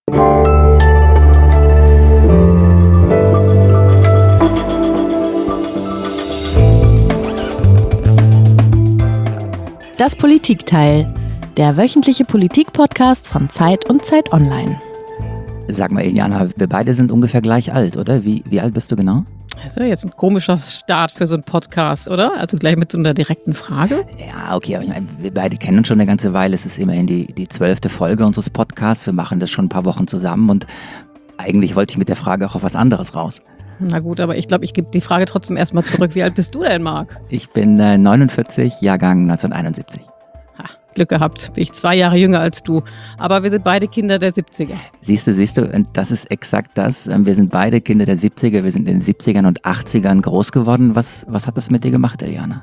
Das Politikteil, der wöchentliche Politik-Podcast von Zeit und Zeit Online. Sag mal, Eliana, wir beide sind ungefähr gleich alt, oder? Wie alt bist du genau? Das ist ja jetzt ein komischer Start für so einen Podcast, oder? Also gleich mit so einer direkten Frage. Ja, okay, aber ich meine, wir beide kennen uns schon eine ganze Weile. Es ist immerhin die 12. Folge unseres Podcasts. Wir machen das schon ein paar Wochen zusammen und eigentlich wollte ich mit der Frage auch auf was anderes raus. Na gut, aber ich glaube, ich gebe die Frage trotzdem erstmal zurück. Wie alt bist du denn, Marc? Ich bin 49, Jahrgang 1971. Glück gehabt, bin ich 2 Jahre jünger als du. Aber wir sind beide Kinder der 70er. Siehst du, und das ist exakt das. Wir sind beide Kinder der 70er, wir sind in den 70ern und 80ern groß geworden. Was hat das mit dir gemacht, Eliana?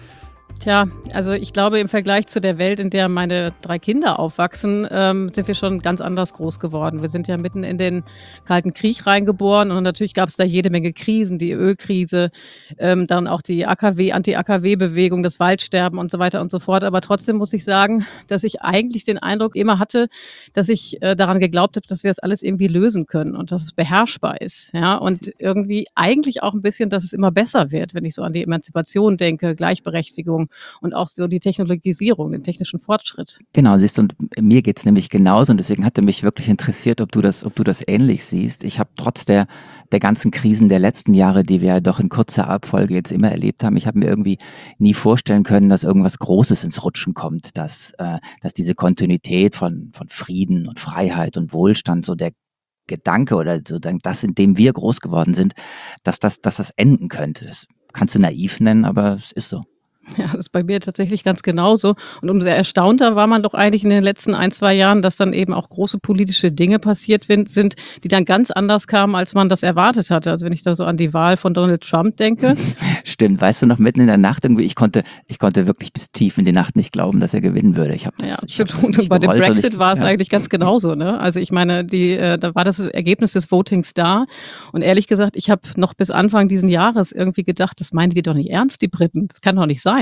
Tja, also ich glaube, im Vergleich zu der Welt, in der meine 3 Kinder aufwachsen, sind wir schon ganz anders groß geworden. Wir sind ja mitten in den Kalten Krieg reingeboren und natürlich gab es da jede Menge Krisen, die Ölkrise, dann auch die Anti-AKW-Bewegung, das Waldsterben und so weiter und so fort. Aber trotzdem muss ich sagen, dass ich eigentlich den Eindruck immer hatte, dass ich daran geglaubt habe, dass wir das alles irgendwie lösen können und dass es beherrschbar ist. Ja? Und irgendwie eigentlich auch ein bisschen, dass es immer besser wird, wenn ich so an die Emanzipation denke, Gleichberechtigung. Und auch so die Technologisierung, den technischen Fortschritt. Genau, siehst du, und mir geht es nämlich genauso und deswegen hatte mich wirklich interessiert, ob du das ähnlich siehst. Ich habe trotz der ganzen Krisen der letzten Jahre, die wir ja doch in kurzer Abfolge jetzt immer erlebt haben, ich habe mir irgendwie nie vorstellen können, dass irgendwas Großes ins Rutschen kommt, dass diese Kontinuität von Frieden und Freiheit und Wohlstand, so der Gedanke oder so das, in dem wir groß geworden sind, dass das enden könnte. Das kannst du naiv nennen, aber es ist so. Ja, das ist bei mir tatsächlich ganz genauso. Und umso erstaunter war man doch eigentlich in den letzten 1-2 Jahren, dass dann eben auch große politische Dinge passiert sind, die dann ganz anders kamen, als man das erwartet hatte. Also wenn ich da so an die Wahl von Donald Trump denke. Stimmt, weißt du noch, mitten in der Nacht irgendwie, ich konnte wirklich bis tief in die Nacht nicht glauben, dass er gewinnen würde. Ich habe das, ja, absolut. Und bei dem Brexit war es eigentlich ganz genauso. Ne? Also ich meine, da war das Ergebnis des Votings da. Und ehrlich gesagt, ich habe noch bis Anfang diesen Jahres irgendwie gedacht, das meinen die doch nicht ernst, die Briten. Das kann doch nicht sein.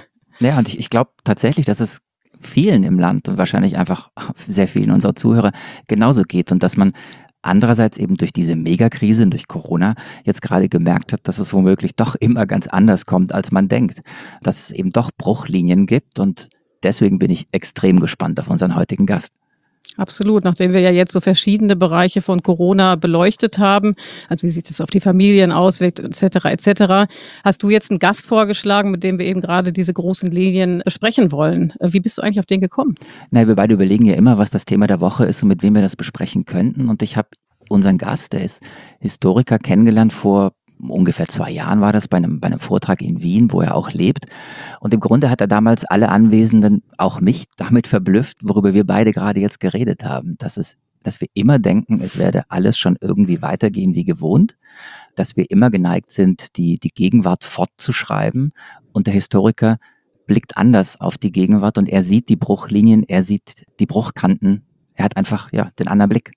Ja, und ich glaube tatsächlich, dass es vielen im Land und wahrscheinlich einfach sehr vielen unserer Zuhörer genauso geht und dass man andererseits eben durch diese Megakrise, durch Corona, jetzt gerade gemerkt hat, dass es womöglich doch immer ganz anders kommt, als man denkt. Dass es eben doch Bruchlinien gibt und deswegen bin ich extrem gespannt auf unseren heutigen Gast. Absolut, nachdem wir ja jetzt so verschiedene Bereiche von Corona beleuchtet haben, also wie sich das auf die Familien auswirkt, etc., hast du jetzt einen Gast vorgeschlagen, mit dem wir eben gerade diese großen Linien besprechen wollen. Wie bist du eigentlich auf den gekommen? Na, wir beide überlegen ja immer, was das Thema der Woche ist und mit wem wir das besprechen könnten. Und ich habe unseren Gast, der ist Historiker, kennengelernt vor ungefähr 2 Jahren war das bei einem Vortrag in Wien, wo er auch lebt. Und im Grunde hat er damals alle Anwesenden, auch mich, damit verblüfft, worüber wir beide gerade jetzt geredet haben. Dass wir immer denken, es werde alles schon irgendwie weitergehen wie gewohnt. Dass wir immer geneigt sind, die Gegenwart fortzuschreiben. Und der Historiker blickt anders auf die Gegenwart und er sieht die Bruchlinien, er sieht die Bruchkanten. Er hat einfach den anderen Blick.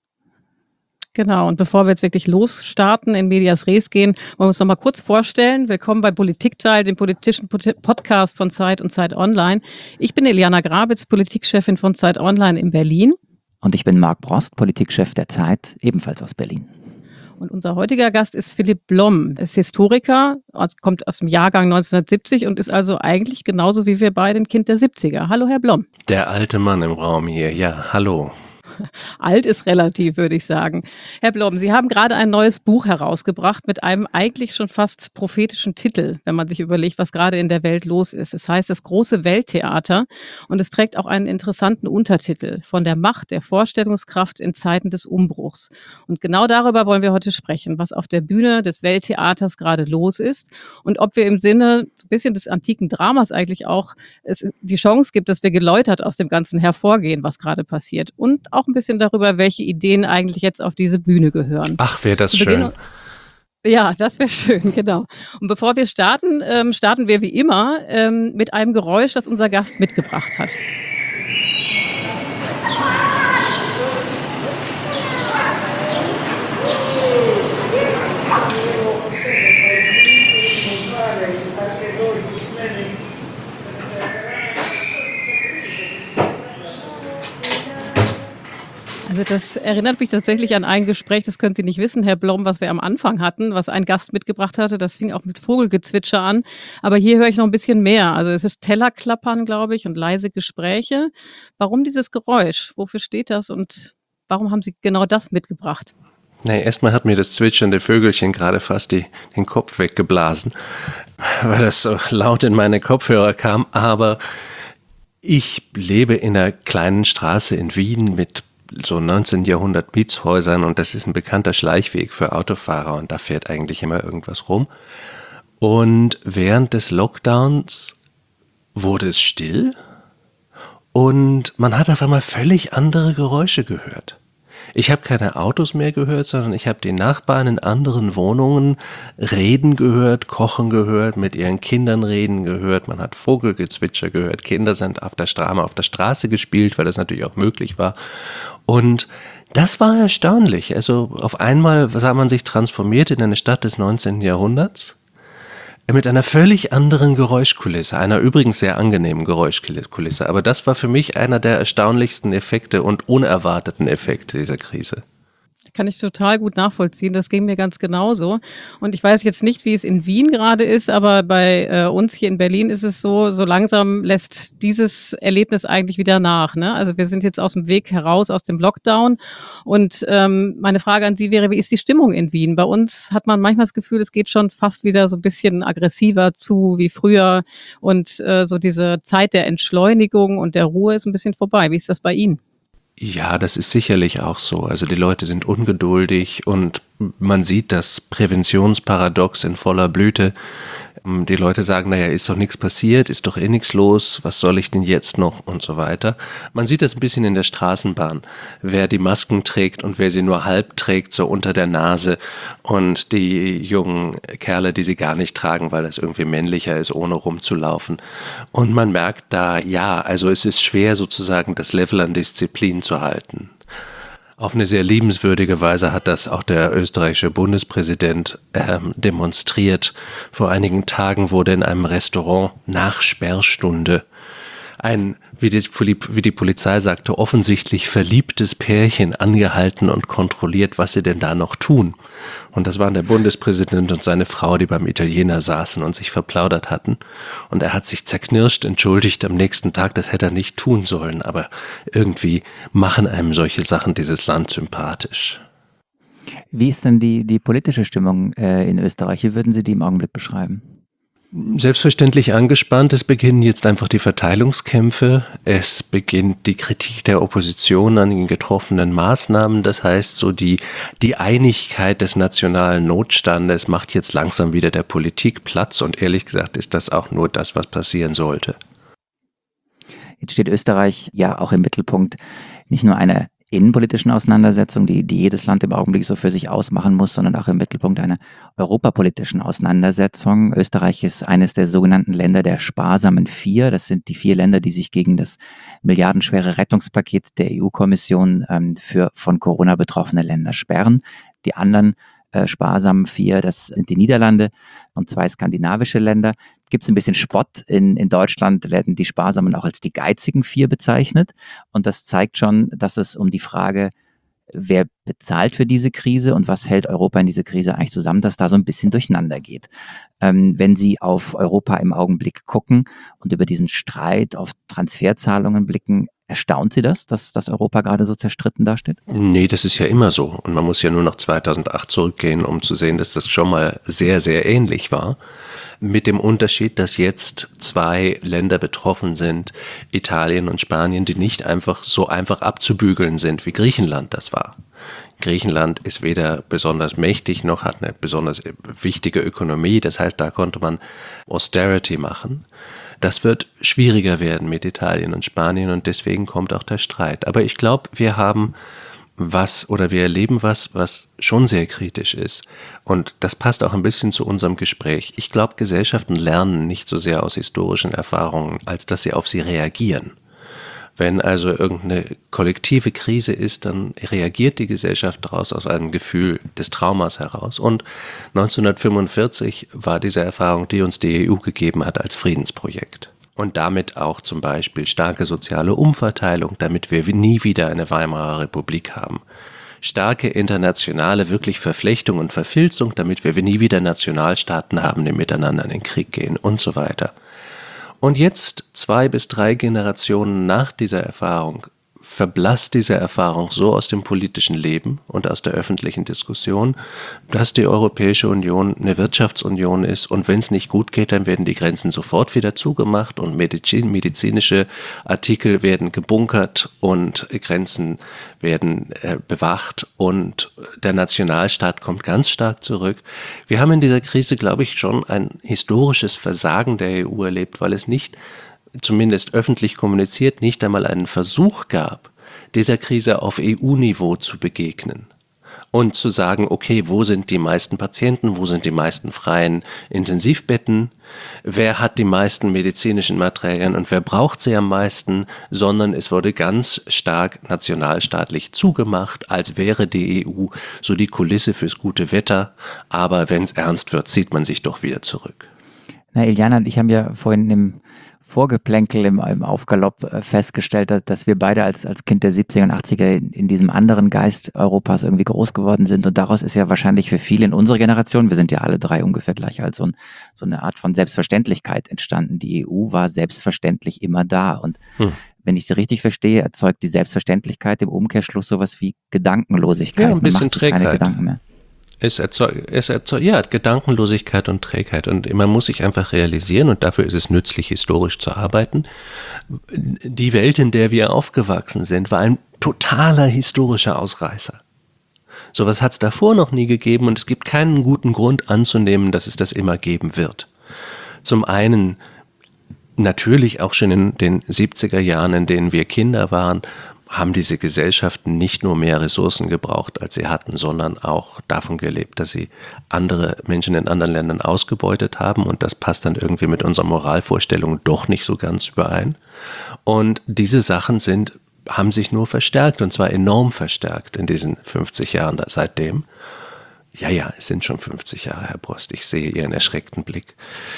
Genau, und bevor wir jetzt wirklich losstarten, in Medias Res gehen, wollen wir uns noch mal kurz vorstellen. Willkommen bei Politikteil, dem politischen Podcast von Zeit und Zeit Online. Ich bin Eliana Grabitz, Politikchefin von Zeit Online in Berlin. Und ich bin Marc Brost, Politikchef der Zeit, ebenfalls aus Berlin. Und unser heutiger Gast ist Philipp Blom. Er ist Historiker, kommt aus dem Jahrgang 1970 und ist also eigentlich genauso wie wir beide ein Kind der 70er. Hallo, Herr Blom. Der alte Mann im Raum hier. Ja, hallo. Alt ist relativ, würde ich sagen. Herr Blom, Sie haben gerade ein neues Buch herausgebracht mit einem eigentlich schon fast prophetischen Titel, wenn man sich überlegt, was gerade in der Welt los ist. Es heißt Das große Welttheater und es trägt auch einen interessanten Untertitel: Von der Macht der Vorstellungskraft in Zeiten des Umbruchs. Und genau darüber wollen wir heute sprechen, was auf der Bühne des Welttheaters gerade los ist und ob wir im Sinne so ein bisschen des antiken Dramas eigentlich auch es die Chance gibt, dass wir geläutert aus dem Ganzen hervorgehen, was gerade passiert. Und auch ein bisschen darüber, welche Ideen eigentlich jetzt auf diese Bühne gehören. Ach, wäre das schön. Ja, das wäre schön, genau. Und bevor wir starten, starten wir wie immer mit einem Geräusch, das unser Gast mitgebracht hat. Also Das erinnert mich tatsächlich an ein Gespräch, das können Sie nicht wissen, Herr Blom, was wir am Anfang hatten, was ein Gast mitgebracht hatte. Das fing auch mit Vogelgezwitscher an. Aber hier höre ich noch ein bisschen mehr. Also es ist Tellerklappern, glaube ich, und leise Gespräche. Warum dieses Geräusch? Wofür steht das und warum haben Sie genau das mitgebracht? Nee, erstmal hat mir das zwitschernde Vögelchen gerade fast den Kopf weggeblasen, weil das so laut in meine Kopfhörer kam. Aber ich lebe in einer kleinen Straße in Wien mit so 19. Jahrhundert Mietshäusern und das ist ein bekannter Schleichweg für Autofahrer und da fährt eigentlich immer irgendwas rum. Und während des Lockdowns wurde es still und man hat auf einmal völlig andere Geräusche gehört. Ich habe keine Autos mehr gehört, sondern ich habe die Nachbarn in anderen Wohnungen reden gehört, kochen gehört, mit ihren Kindern reden gehört. Man hat Vogelgezwitscher gehört. Kinder sind auf der Straße gespielt, weil das natürlich auch möglich war. Und das war erstaunlich. Also auf einmal sah man sich transformiert in eine Stadt des 19. Jahrhunderts. Mit einer völlig anderen Geräuschkulisse, einer übrigens sehr angenehmen Geräuschkulisse. Aber das war für mich einer der erstaunlichsten Effekte und unerwarteten Effekte dieser Krise. Kann ich total gut nachvollziehen. Das ging mir ganz genauso. Und ich weiß jetzt nicht, wie es in Wien gerade ist, aber bei uns hier in Berlin ist es so langsam lässt dieses Erlebnis eigentlich wieder nach. Ne? Also wir sind jetzt aus dem Weg heraus, aus dem Lockdown. Und meine Frage an Sie wäre, wie ist die Stimmung in Wien? Bei uns hat man manchmal das Gefühl, es geht schon fast wieder so ein bisschen aggressiver zu wie früher. Und so diese Zeit der Entschleunigung und der Ruhe ist ein bisschen vorbei. Wie ist das bei Ihnen? Ja, das ist sicherlich auch so. Also die Leute sind ungeduldig und man sieht das Präventionsparadox in voller Blüte. Die Leute sagen, naja, ist doch nichts passiert, ist doch eh nichts los, was soll ich denn jetzt noch und so weiter. Man sieht das ein bisschen in der Straßenbahn, wer die Masken trägt und wer sie nur halb trägt, so unter der Nase und die jungen Kerle, die sie gar nicht tragen, weil das irgendwie männlicher ist, ohne rumzulaufen. Und man merkt da, ja, also es ist schwer sozusagen das Level an Disziplin zu halten. Auf eine sehr liebenswürdige Weise hat das auch der österreichische Bundespräsident demonstriert. Vor einigen Tagen wurde in einem Restaurant nach Sperrstunde ein, wie die Polizei sagte, offensichtlich verliebtes Pärchen angehalten und kontrolliert, was sie denn da noch tun. Und das waren der Bundespräsident und seine Frau, die beim Italiener saßen und sich verplaudert hatten. Und er hat sich zerknirscht entschuldigt am nächsten Tag, das hätte er nicht tun sollen. Aber irgendwie machen einem solche Sachen dieses Land sympathisch. Wie ist denn die politische Stimmung in Österreich? Wie würden Sie die im Augenblick beschreiben? Selbstverständlich angespannt. Es beginnen jetzt einfach die Verteilungskämpfe. Es beginnt die Kritik der Opposition an den getroffenen Maßnahmen. Das heißt, so die Einigkeit des nationalen Notstandes macht jetzt langsam wieder der Politik Platz. Und ehrlich gesagt ist das auch nur das, was passieren sollte. Jetzt steht Österreich ja auch im Mittelpunkt nicht nur einer innenpolitischen Auseinandersetzung, die jedes Land im Augenblick so für sich ausmachen muss, sondern auch im Mittelpunkt einer europapolitischen Auseinandersetzung. Österreich ist eines der sogenannten Länder der sparsamen Vier. Das sind die 4 Länder, die sich gegen das milliardenschwere Rettungspaket der EU-Kommission für von Corona betroffene Länder sperren. Die anderen sparsamen 4, das sind die Niederlande und 2 skandinavische Länder. Gibt es ein bisschen Spott. In Deutschland werden die Sparsamen auch als die geizigen 4 bezeichnet. Und das zeigt schon, dass es um die Frage, wer bezahlt für diese Krise und was hält Europa in diese Krise eigentlich zusammen, dass da so ein bisschen durcheinander geht. Wenn Sie auf Europa im Augenblick gucken und über diesen Streit auf Transferzahlungen blicken, erstaunt Sie das, dass Europa gerade so zerstritten dasteht? Nee, das ist ja immer so. Und man muss ja nur nach 2008 zurückgehen, um zu sehen, dass das schon mal sehr, sehr ähnlich war. Mit dem Unterschied, dass jetzt 2 Länder betroffen sind, Italien und Spanien, die nicht einfach so einfach abzubügeln sind, wie Griechenland das war. Griechenland ist weder besonders mächtig, noch hat eine besonders wichtige Ökonomie. Das heißt, da konnte man Austerity machen. Das wird schwieriger werden mit Italien und Spanien und deswegen kommt auch der Streit. Aber ich glaube, wir erleben was schon sehr kritisch ist. Und das passt auch ein bisschen zu unserem Gespräch. Ich glaube, Gesellschaften lernen nicht so sehr aus historischen Erfahrungen, als dass sie auf sie reagieren. Wenn also irgendeine kollektive Krise ist, dann reagiert die Gesellschaft daraus aus einem Gefühl des Traumas heraus. Und 1945 war diese Erfahrung, die uns die EU gegeben hat, als Friedensprojekt. Und damit auch zum Beispiel starke soziale Umverteilung, damit wir nie wieder eine Weimarer Republik haben. Starke internationale wirklich Verflechtung und Verfilzung, damit wir nie wieder Nationalstaaten haben, die miteinander in den Krieg gehen und so weiter. Und jetzt 2 bis 3 Generationen nach dieser Erfahrung verblasst diese Erfahrung so aus dem politischen Leben und aus der öffentlichen Diskussion, dass die Europäische Union eine Wirtschaftsunion ist und wenn es nicht gut geht, dann werden die Grenzen sofort wieder zugemacht und medizinische Artikel werden gebunkert und Grenzen werden bewacht und der Nationalstaat kommt ganz stark zurück. Wir haben in dieser Krise, glaube ich, schon ein historisches Versagen der EU erlebt, weil es nicht zumindest öffentlich kommuniziert, nicht einmal einen Versuch gab, dieser Krise auf EU-Niveau zu begegnen und zu sagen, okay, wo sind die meisten Patienten, wo sind die meisten freien Intensivbetten, wer hat die meisten medizinischen Materialien und wer braucht sie am meisten, sondern es wurde ganz stark nationalstaatlich zugemacht, als wäre die EU so die Kulisse fürs gute Wetter, aber wenn es ernst wird, zieht man sich doch wieder zurück. Na, Iliana und ich haben ja vorhin im Vorgeplänkel im Aufgalopp festgestellt, dass wir beide als Kind der 70er und 80er in diesem anderen Geist Europas irgendwie groß geworden sind. Und daraus ist ja wahrscheinlich für viele in unserer Generation, wir sind ja alle 3 ungefähr gleich alt, so eine Art von Selbstverständlichkeit entstanden. Die EU war selbstverständlich immer da. Und wenn ich sie richtig verstehe, erzeugt die Selbstverständlichkeit im Umkehrschluss sowas wie Gedankenlosigkeit. Ja, ein bisschen man macht sich keine Trägheit. Gedanken mehr. Es erzeugt Gedankenlosigkeit und Trägheit und man muss sich einfach realisieren und dafür ist es nützlich, historisch zu arbeiten. Die Welt, in der wir aufgewachsen sind, war ein totaler historischer Ausreißer. Sowas hat es davor noch nie gegeben und es gibt keinen guten Grund anzunehmen, dass es das immer geben wird. Zum einen natürlich auch schon in den 70er Jahren, in denen wir Kinder waren, haben diese Gesellschaften nicht nur mehr Ressourcen gebraucht, als sie hatten, sondern auch davon gelebt, dass sie andere Menschen in anderen Ländern ausgebeutet haben und das passt dann irgendwie mit unserer Moralvorstellung doch nicht so ganz überein. Und diese Sachen haben sich nur verstärkt und zwar enorm verstärkt in diesen 50 Jahren seitdem. Ja, es sind schon 50 Jahre, Herr Brost, ich sehe Ihren erschreckten Blick.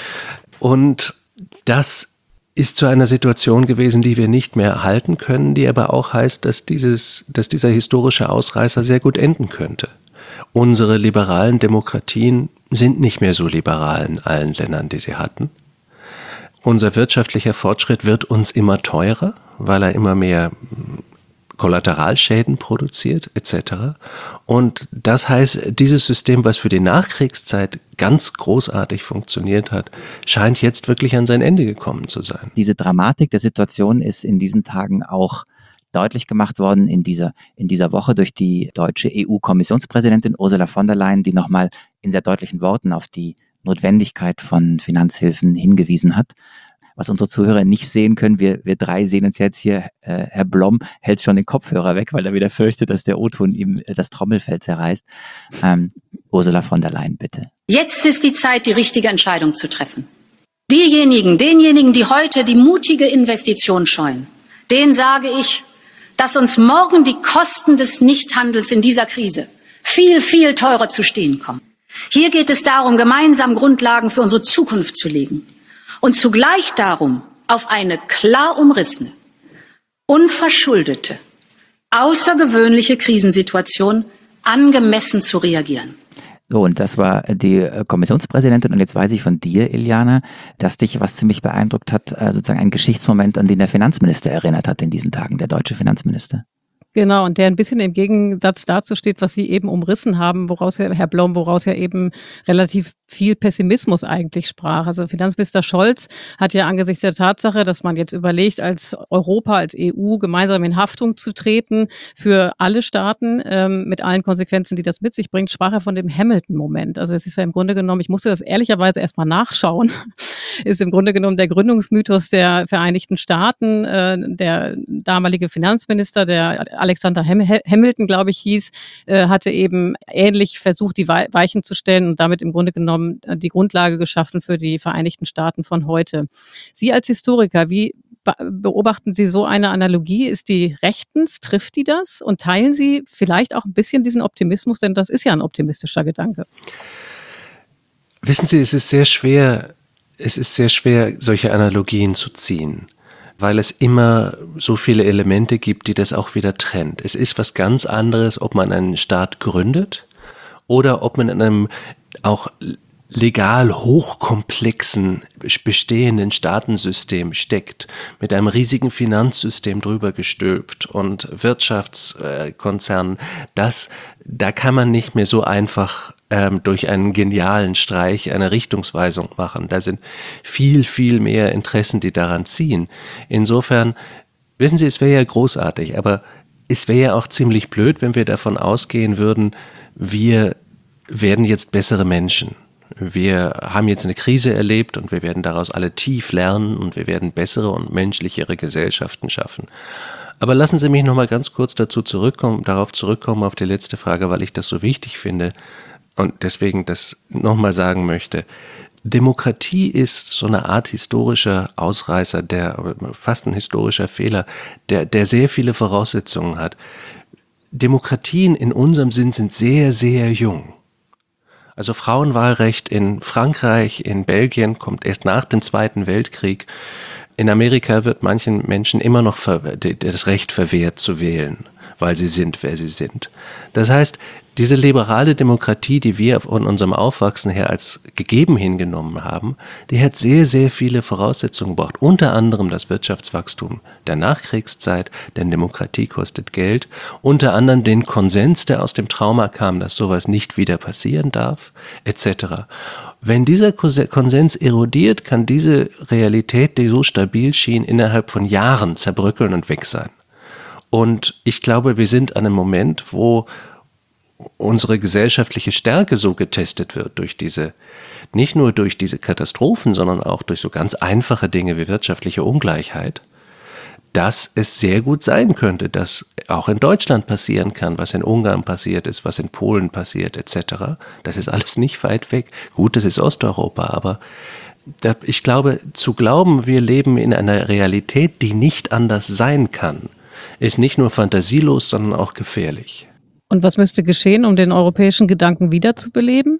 Und das ist zu einer Situation gewesen, die wir nicht mehr erhalten können, die aber auch heißt, dass dieser historische Ausreißer sehr gut enden könnte. Unsere liberalen Demokratien sind nicht mehr so liberal in allen Ländern, die sie hatten. Unser wirtschaftlicher Fortschritt wird uns immer teurer, weil er immer mehr Kollateralschäden produziert etc. Und das heißt, dieses System, was für die Nachkriegszeit ganz großartig funktioniert hat, scheint jetzt wirklich an sein Ende gekommen zu sein. Diese Dramatik der Situation ist in diesen Tagen auch deutlich gemacht worden in dieser Woche durch die deutsche EU-Kommissionspräsidentin Ursula von der Leyen, die nochmal in sehr deutlichen Worten auf die Notwendigkeit von Finanzhilfen hingewiesen hat. Was unsere Zuhörer nicht sehen können, wir 3 sehen uns jetzt hier, Herr Blom hält schon den Kopfhörer weg, weil er wieder fürchtet, dass der O-Ton ihm das Trommelfell zerreißt. Ursula von der Leyen, bitte. Jetzt ist die Zeit, die richtige Entscheidung zu treffen. Denjenigen, die heute die mutige Investition scheuen, denen sage ich, dass uns morgen die Kosten des Nichthandels in dieser Krise viel, viel teurer zu stehen kommen. Hier geht es darum, gemeinsam Grundlagen für unsere Zukunft zu legen. Und zugleich darum, auf eine klar umrissene, unverschuldete, außergewöhnliche Krisensituation angemessen zu reagieren. So, und das war die Kommissionspräsidentin. Und jetzt weiß ich von dir, Iliana, dass dich was ziemlich beeindruckt hat, sozusagen ein Geschichtsmoment, an den der Finanzminister erinnert hat in diesen Tagen, der deutsche Finanzminister. Genau, und der ein bisschen im Gegensatz dazu steht, was Sie eben umrissen haben, woraus ja eben relativ viel Pessimismus eigentlich sprach. Also Finanzminister Scholz hat ja angesichts der Tatsache, dass man jetzt überlegt, als Europa, als EU gemeinsam in Haftung zu treten für alle Staaten, mit allen Konsequenzen, die das mit sich bringt, sprach er von dem Hamilton-Moment. Also es ist ja im Grunde genommen, ich musste das ehrlicherweise erstmal nachschauen, ist im Grunde genommen der Gründungsmythos der Vereinigten Staaten. Der damalige Finanzminister, der Alexander Hamilton, glaube ich, hieß, hatte eben ähnlich versucht, die Weichen zu stellen und damit im Grunde genommen die Grundlage geschaffen für die Vereinigten Staaten von heute. Sie als Historiker, wie beobachten Sie so eine Analogie? Ist die rechtens? Trifft die das? Und teilen Sie vielleicht auch ein bisschen diesen Optimismus? Denn das ist ja ein optimistischer Gedanke. Wissen Sie, es ist sehr schwer, es ist sehr schwer, solche Analogien zu ziehen, weil es immer so viele Elemente gibt, die das auch wieder trennt. Es ist was ganz anderes, ob man einen Staat gründet oder ob man in einem auch legal hochkomplexen bestehenden Staatensystem steckt, mit einem riesigen Finanzsystem drüber gestülpt und Wirtschaftskonzernen. Da kann man nicht mehr so einfach durch einen genialen Streich eine Richtungsweisung machen. Da sind viel, viel mehr Interessen, die daran ziehen. Insofern, wissen Sie, es wäre ja großartig, aber es wäre ja auch ziemlich blöd, wenn wir davon ausgehen würden, wir werden jetzt bessere Menschen. Wir haben jetzt eine Krise erlebt und wir werden daraus alle tief lernen und wir werden bessere und menschlichere Gesellschaften schaffen. Aber lassen Sie mich noch mal ganz kurz darauf zurückkommen auf die letzte Frage, weil ich das so wichtig finde und deswegen das noch mal sagen möchte. Demokratie ist so eine Art historischer Ausreißer, fast ein historischer Fehler, der sehr viele Voraussetzungen hat. Demokratien in unserem Sinn sind sehr, sehr jung. Also Frauenwahlrecht in Frankreich, in Belgien kommt erst nach dem Zweiten Weltkrieg. In Amerika wird manchen Menschen immer noch das Recht verwehrt zu wählen, weil sie sind, wer sie sind. Das heißt, diese liberale Demokratie, die wir von unserem Aufwachsen her als gegeben hingenommen haben, die hat sehr, sehr viele Voraussetzungen gebraucht. Unter anderem das Wirtschaftswachstum der Nachkriegszeit, denn Demokratie kostet Geld. Unter anderem den Konsens, der aus dem Trauma kam, dass sowas nicht wieder passieren darf, etc. Wenn dieser Konsens erodiert, kann diese Realität, die so stabil schien, innerhalb von Jahren zerbröckeln und weg sein. Und ich glaube, wir sind an einem Moment, wo unsere gesellschaftliche Stärke so getestet wird nicht nur durch diese Katastrophen, sondern auch durch so ganz einfache Dinge wie wirtschaftliche Ungleichheit, dass es sehr gut sein könnte, dass auch in Deutschland passieren kann, was in Ungarn passiert ist, was in Polen passiert, etc. Das ist alles nicht weit weg. Gut, das ist Osteuropa, aber ich glaube, zu glauben, wir leben in einer Realität, die nicht anders sein kann, ist nicht nur fantasielos, sondern auch gefährlich. Und was müsste geschehen, um den europäischen Gedanken wiederzubeleben?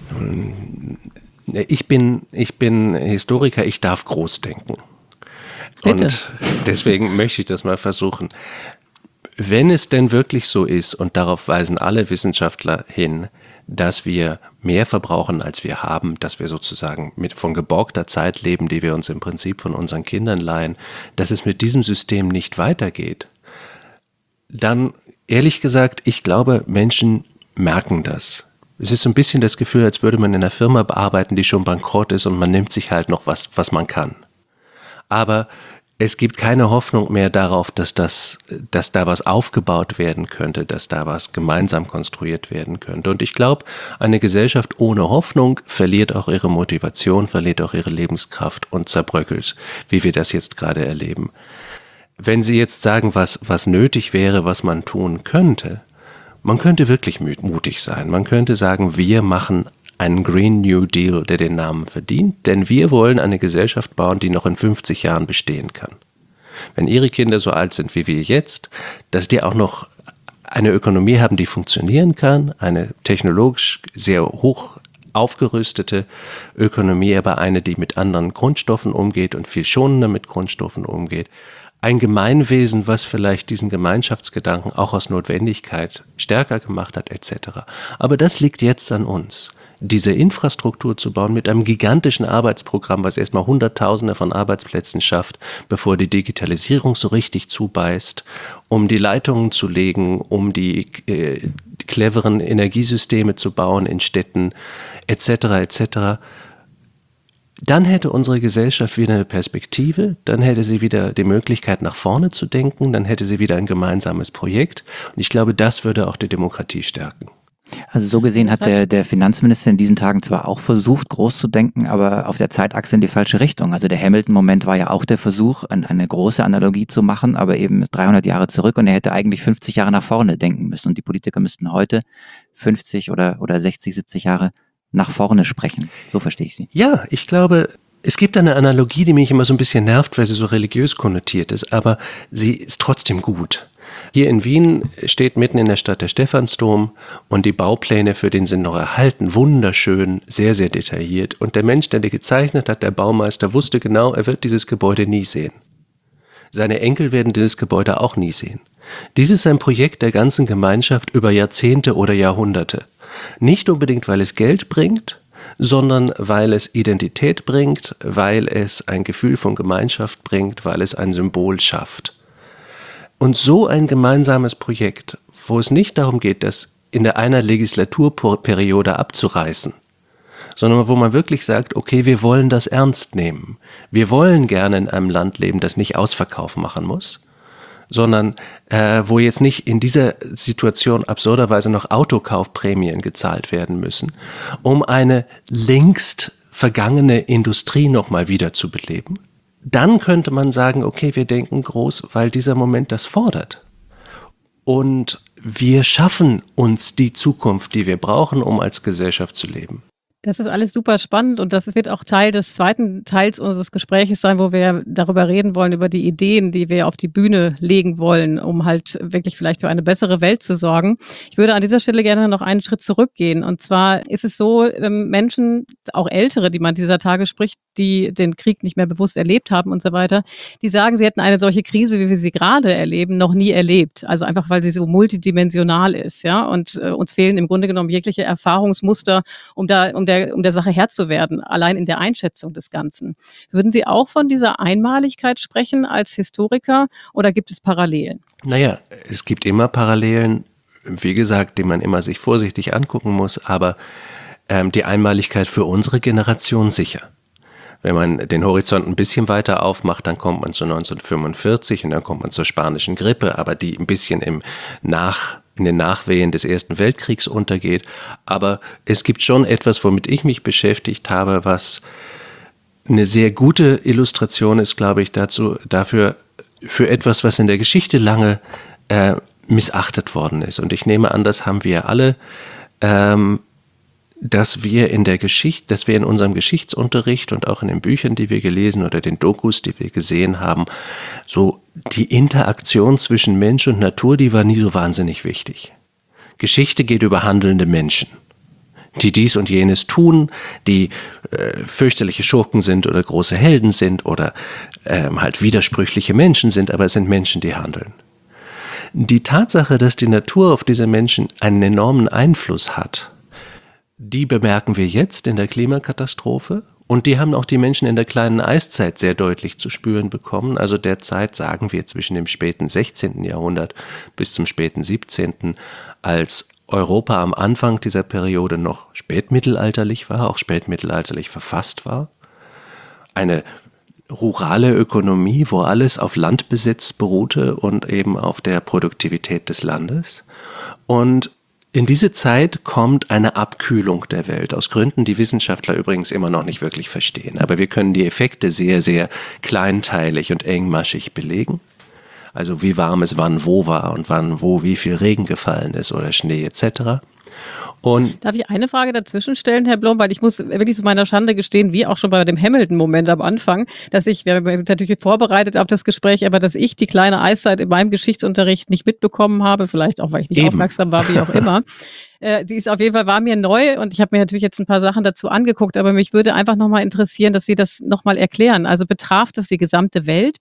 Ich bin Historiker, ich darf groß denken. Bitte. Und deswegen möchte ich das mal versuchen. Wenn es denn wirklich so ist, und darauf weisen alle Wissenschaftler hin, dass wir mehr verbrauchen, als wir haben, dass wir sozusagen von geborgter Zeit leben, die wir uns im Prinzip von unseren Kindern leihen, dass es mit diesem System nicht weitergeht, dann ehrlich gesagt, ich glaube, Menschen merken das. Es ist so ein bisschen das Gefühl, als würde man in einer Firma arbeiten, die schon bankrott ist und man nimmt sich halt noch was man kann. Aber es gibt keine Hoffnung mehr darauf, dass da was aufgebaut werden könnte, dass da was gemeinsam konstruiert werden könnte. Und ich glaube, eine Gesellschaft ohne Hoffnung verliert auch ihre Motivation, verliert auch ihre Lebenskraft und zerbröckelt, wie wir das jetzt gerade erleben. Wenn Sie jetzt sagen, was nötig wäre, was man tun könnte, man könnte wirklich mutig sein. Man könnte sagen, wir machen einen Green New Deal, der den Namen verdient, denn wir wollen eine Gesellschaft bauen, die noch in 50 Jahren bestehen kann. Wenn Ihre Kinder so alt sind wie wir jetzt, dass die auch noch eine Ökonomie haben, die funktionieren kann, eine technologisch sehr hoch aufgerüstete Ökonomie, aber eine, die mit anderen Grundstoffen umgeht und viel schonender mit Grundstoffen umgeht, ein Gemeinwesen, was vielleicht diesen Gemeinschaftsgedanken auch aus Notwendigkeit stärker gemacht hat, etc. Aber das liegt jetzt an uns, diese Infrastruktur zu bauen mit einem gigantischen Arbeitsprogramm, was erstmal Hunderttausende von Arbeitsplätzen schafft, bevor die Digitalisierung so richtig zubeißt, um die Leitungen zu legen, um die cleveren Energiesysteme zu bauen in Städten, etc., etc., dann hätte unsere Gesellschaft wieder eine Perspektive, dann hätte sie wieder die Möglichkeit, nach vorne zu denken, dann hätte sie wieder ein gemeinsames Projekt. Und ich glaube, das würde auch die Demokratie stärken. Also so gesehen hat der Finanzminister in diesen Tagen zwar auch versucht, groß zu denken, aber auf der Zeitachse in die falsche Richtung. Also der Hamilton-Moment war ja auch der Versuch, eine große Analogie zu machen, aber eben 300 Jahre zurück, und er hätte eigentlich 50 Jahre nach vorne denken müssen. Und die Politiker müssten heute 50 oder 60, 70 Jahre nach vorne sprechen. So verstehe ich Sie. Ja, ich glaube, es gibt eine Analogie, die mich immer so ein bisschen nervt, weil sie so religiös konnotiert ist, aber sie ist trotzdem gut. Hier in Wien steht mitten in der Stadt der Stephansdom und die Baupläne für den sind noch erhalten, wunderschön, sehr, sehr detailliert. Und der Mensch, der die gezeichnet hat, der Baumeister, wusste genau, er wird dieses Gebäude nie sehen. Seine Enkel werden dieses Gebäude auch nie sehen. Dies ist ein Projekt der ganzen Gemeinschaft über Jahrzehnte oder Jahrhunderte. Nicht unbedingt, weil es Geld bringt, sondern weil es Identität bringt, weil es ein Gefühl von Gemeinschaft bringt, weil es ein Symbol schafft. Und so ein gemeinsames Projekt, wo es nicht darum geht, das in der einer Legislaturperiode abzureißen, sondern wo man wirklich sagt, okay, wir wollen das ernst nehmen. Wir wollen gerne in einem Land leben, das nicht Ausverkauf machen muss, sondern wo jetzt nicht in dieser Situation absurderweise noch Autokaufprämien gezahlt werden müssen, um eine längst vergangene Industrie nochmal wieder zu beleben. Dann könnte man sagen, okay, wir denken groß, weil dieser Moment das fordert. Und wir schaffen uns die Zukunft, die wir brauchen, um als Gesellschaft zu leben. Das ist alles super spannend und das wird auch Teil des zweiten Teils unseres Gespräches sein, wo wir darüber reden wollen, über die Ideen, die wir auf die Bühne legen wollen, um halt wirklich vielleicht für eine bessere Welt zu sorgen. Ich würde an dieser Stelle gerne noch einen Schritt zurückgehen. Und zwar ist es so, Menschen, auch Ältere, die man dieser Tage spricht, die den Krieg nicht mehr bewusst erlebt haben und so weiter, die sagen, sie hätten eine solche Krise, wie wir sie gerade erleben, noch nie erlebt. Also einfach, weil sie so multidimensional ist, ja. Und uns fehlen im Grunde genommen jegliche Erfahrungsmuster, um der Sache Herr zu werden, allein in der Einschätzung des Ganzen. Würden Sie auch von dieser Einmaligkeit sprechen als Historiker oder gibt es Parallelen? Naja, es gibt immer Parallelen, wie gesagt, die man immer sich vorsichtig angucken muss, aber die Einmaligkeit für unsere Generation sicher. Wenn man den Horizont ein bisschen weiter aufmacht, dann kommt man zu 1945 und dann kommt man zur spanischen Grippe, aber die ein bisschen in den Nachwehen des Ersten Weltkriegs untergeht. Aber es gibt schon etwas, womit ich mich beschäftigt habe, was eine sehr gute Illustration ist, glaube ich, dafür für etwas, was in der Geschichte lange missachtet worden ist. Und ich nehme an, das haben wir alle, dass wir in unserem Geschichtsunterricht und auch in den Büchern, die wir gelesen oder den Dokus, die wir gesehen haben, so die Interaktion zwischen Mensch und Natur, die war nie so wahnsinnig wichtig. Geschichte geht über handelnde Menschen, die dies und jenes tun, die fürchterliche Schurken sind oder große Helden sind oder halt widersprüchliche Menschen sind, aber es sind Menschen, die handeln. Die Tatsache, dass die Natur auf diese Menschen einen enormen Einfluss hat, die bemerken wir jetzt in der Klimakatastrophe und die haben auch die Menschen in der kleinen Eiszeit sehr deutlich zu spüren bekommen. Also der Zeit, sagen wir, zwischen dem späten 16. Jahrhundert bis zum späten 17., als Europa am Anfang dieser Periode noch spätmittelalterlich war, auch spätmittelalterlich verfasst war. Eine rurale Ökonomie, wo alles auf Landbesitz beruhte und eben auf der Produktivität des Landes. Und in diese Zeit kommt eine Abkühlung der Welt, aus Gründen, die Wissenschaftler übrigens immer noch nicht wirklich verstehen. Aber wir können die Effekte sehr, sehr kleinteilig und engmaschig belegen. Also wie warm es wann wo war und wann wo wie viel Regen gefallen ist oder Schnee etc. Und darf ich eine Frage dazwischen stellen, Herr Blom, weil ich muss wirklich zu meiner Schande gestehen, wie auch schon bei dem Hamilton-Moment am Anfang, dass wir haben natürlich vorbereitet auf das Gespräch, aber dass ich die kleine Eiszeit in meinem Geschichtsunterricht nicht mitbekommen habe, vielleicht auch, weil ich nicht aufmerksam war, wie auch immer. Sie ist auf jeden Fall, war mir neu und ich habe mir natürlich jetzt ein paar Sachen dazu angeguckt, aber mich würde einfach nochmal interessieren, dass Sie das nochmal erklären. Also betraf das die gesamte Welt?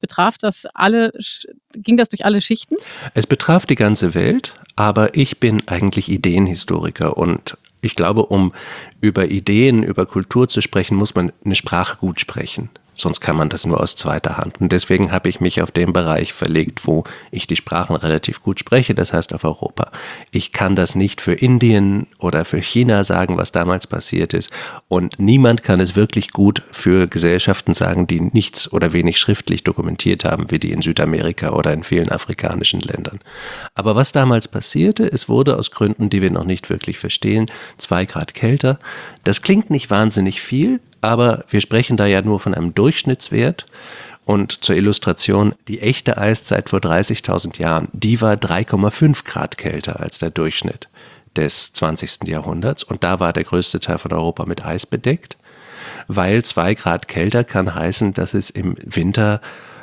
Ging das durch alle Schichten? Es betraf die ganze Welt, aber ich bin eigentlich Ideenhistoriker und ich glaube, um über Ideen, über Kultur zu sprechen, muss man eine Sprache gut sprechen. Sonst kann man das nur aus zweiter Hand. Und deswegen habe ich mich auf den Bereich verlegt, wo ich die Sprachen relativ gut spreche, das heißt auf Europa. Ich kann das nicht für Indien oder für China sagen, was damals passiert ist. Und niemand kann es wirklich gut für Gesellschaften sagen, die nichts oder wenig schriftlich dokumentiert haben, wie die in Südamerika oder in vielen afrikanischen Ländern. Aber was damals passierte, es wurde aus Gründen, die wir noch nicht wirklich verstehen, 2 Grad kälter. Das klingt nicht wahnsinnig viel, aber wir sprechen da ja nur von einem Durchschnittswert. Und zur Illustration, die echte Eiszeit vor 30.000 Jahren, die war 3,5 Grad kälter als der Durchschnitt des 20. Jahrhunderts. Und da war der größte Teil von Europa mit Eis bedeckt, weil 2 Grad kälter kann heißen, dass es im Winter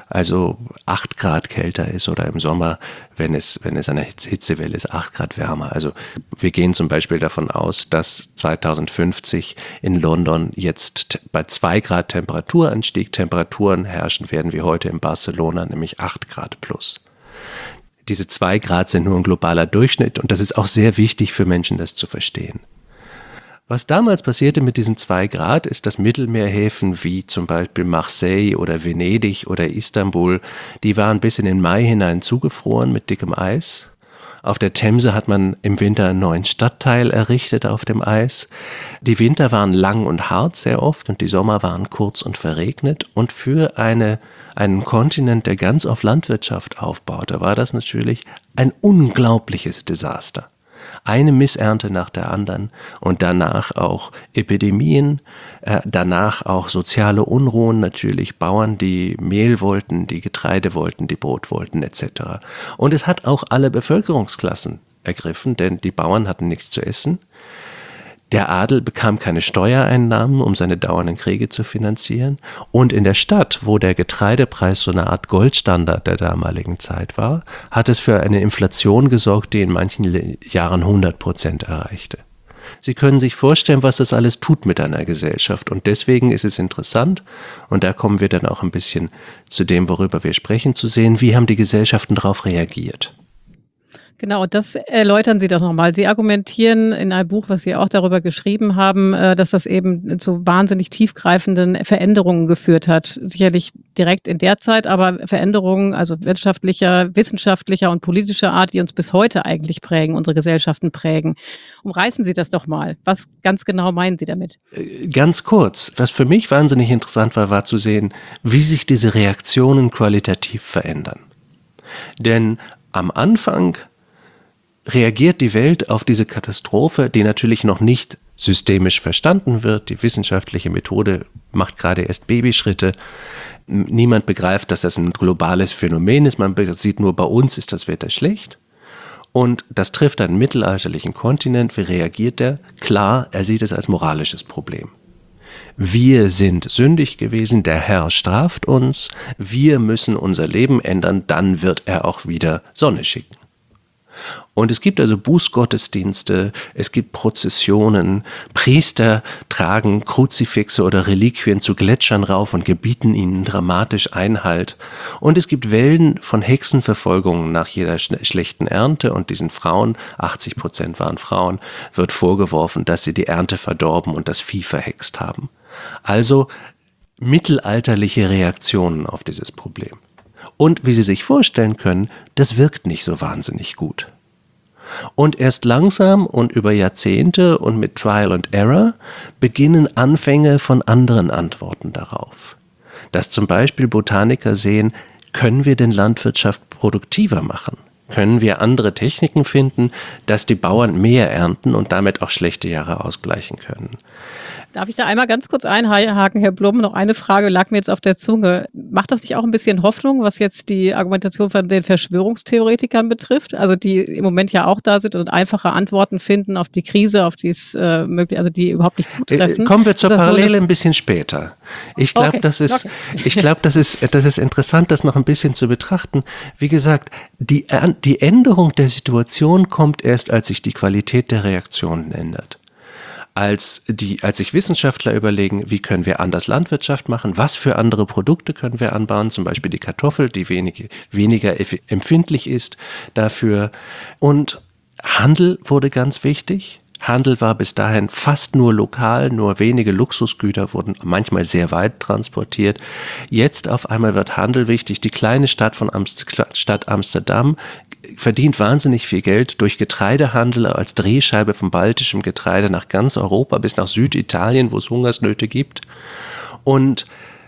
also 8 Grad kälter ist oder im Sommer, wenn es eine Hitzewelle ist, 8 Grad wärmer. Also wir gehen zum Beispiel davon aus, dass 2050 in London jetzt bei 2 Grad Temperaturanstieg Temperaturen herrschen werden wie heute in Barcelona, nämlich 8 Grad plus. Diese 2 Grad sind nur ein globaler Durchschnitt und das ist auch sehr wichtig für Menschen, das zu verstehen. Was damals passierte mit diesen 2 Grad, ist, dass Mittelmeerhäfen wie zum Beispiel Marseille oder Venedig oder Istanbul, die waren bis in den Mai hinein zugefroren mit dickem Eis. Auf der Themse hat man im Winter einen neuen Stadtteil errichtet auf dem Eis. Die Winter waren lang und hart sehr oft und die Sommer waren kurz und verregnet. Und für einen Kontinent, der ganz auf Landwirtschaft aufbaute, war das natürlich ein unglaubliches Desaster. Eine Missernte nach der anderen und danach auch Epidemien, danach auch soziale Unruhen natürlich, Bauern, die Mehl wollten, die Getreide wollten, die Brot wollten etc. Und es hat auch alle Bevölkerungsklassen ergriffen, denn die Bauern hatten nichts zu essen. Der Adel bekam keine Steuereinnahmen, um seine dauernden Kriege zu finanzieren. Und in der Stadt, wo der Getreidepreis so eine Art Goldstandard der damaligen Zeit war, hat es für eine Inflation gesorgt, die in manchen Jahren 100% erreichte. Sie können sich vorstellen, was das alles tut mit einer Gesellschaft. Und deswegen ist es interessant, und da kommen wir dann auch ein bisschen zu dem, worüber wir sprechen, zu sehen, wie haben die Gesellschaften darauf reagiert. Genau, das erläutern Sie doch nochmal. Sie argumentieren in einem Buch, was Sie auch darüber geschrieben haben, dass das eben zu wahnsinnig tiefgreifenden Veränderungen geführt hat. Sicherlich direkt in der Zeit, aber Veränderungen, also wirtschaftlicher, wissenschaftlicher und politischer Art, die uns bis heute eigentlich prägen, unsere Gesellschaften prägen. Umreißen Sie das doch mal. Was ganz genau meinen Sie damit? Ganz kurz. Was für mich wahnsinnig interessant war zu sehen, wie sich diese Reaktionen qualitativ verändern. Denn am Anfang reagiert die Welt auf diese Katastrophe, die natürlich noch nicht systemisch verstanden wird. Die wissenschaftliche Methode macht gerade erst Babyschritte. Niemand begreift, dass das ein globales Phänomen ist. Man sieht nur, bei uns ist das Wetter schlecht. Und das trifft einen mittelalterlichen Kontinent. Wie reagiert er? Klar, er sieht es als moralisches Problem. Wir sind sündig gewesen, der Herr straft uns, wir müssen unser Leben ändern, dann wird er auch wieder Sonne schicken. Und es gibt also Bußgottesdienste, es gibt Prozessionen, Priester tragen Kruzifixe oder Reliquien zu Gletschern rauf und gebieten ihnen dramatisch Einhalt. Und es gibt Wellen von Hexenverfolgungen nach jeder schlechten Ernte und diesen Frauen, 80% waren Frauen, wird vorgeworfen, dass sie die Ernte verdorben und das Vieh verhext haben. Also mittelalterliche Reaktionen auf dieses Problem. Und wie Sie sich vorstellen können, das wirkt nicht so wahnsinnig gut. Und erst langsam und über Jahrzehnte und mit Trial and Error beginnen Anfänge von anderen Antworten darauf. Dass zum Beispiel Botaniker sehen, können wir denn Landwirtschaft produktiver machen? Können wir andere Techniken finden, dass die Bauern mehr ernten und damit auch schlechte Jahre ausgleichen können? Darf ich da einmal ganz kurz einhaken, Herr Blum? Noch eine Frage lag mir jetzt auf der Zunge. Macht das nicht auch ein bisschen Hoffnung, was jetzt die Argumentation von den Verschwörungstheoretikern betrifft? Also die im Moment ja auch da sind und einfache Antworten finden auf die Krise, auf die es also die überhaupt nicht zutreffen. Kommen wir zur Parallele ein bisschen später. Ich glaube, das ist interessant, das noch ein bisschen zu betrachten. Wie gesagt, die Änderung der Situation kommt erst, als sich die Qualität der Reaktionen ändert. Als sich Wissenschaftler überlegen, wie können wir anders Landwirtschaft machen, was für andere Produkte können wir anbauen, zum Beispiel die Kartoffel, die weniger empfindlich ist dafür. Und Handel wurde ganz wichtig. Handel war bis dahin fast nur lokal, nur wenige Luxusgüter wurden manchmal sehr weit transportiert. Jetzt auf einmal wird Handel wichtig. Die kleine Stadt Stadt Amsterdam verdient wahnsinnig viel Geld durch Getreidehandel als Drehscheibe von baltischem Getreide nach ganz Europa bis nach Süditalien, wo es Hungersnöte gibt. Und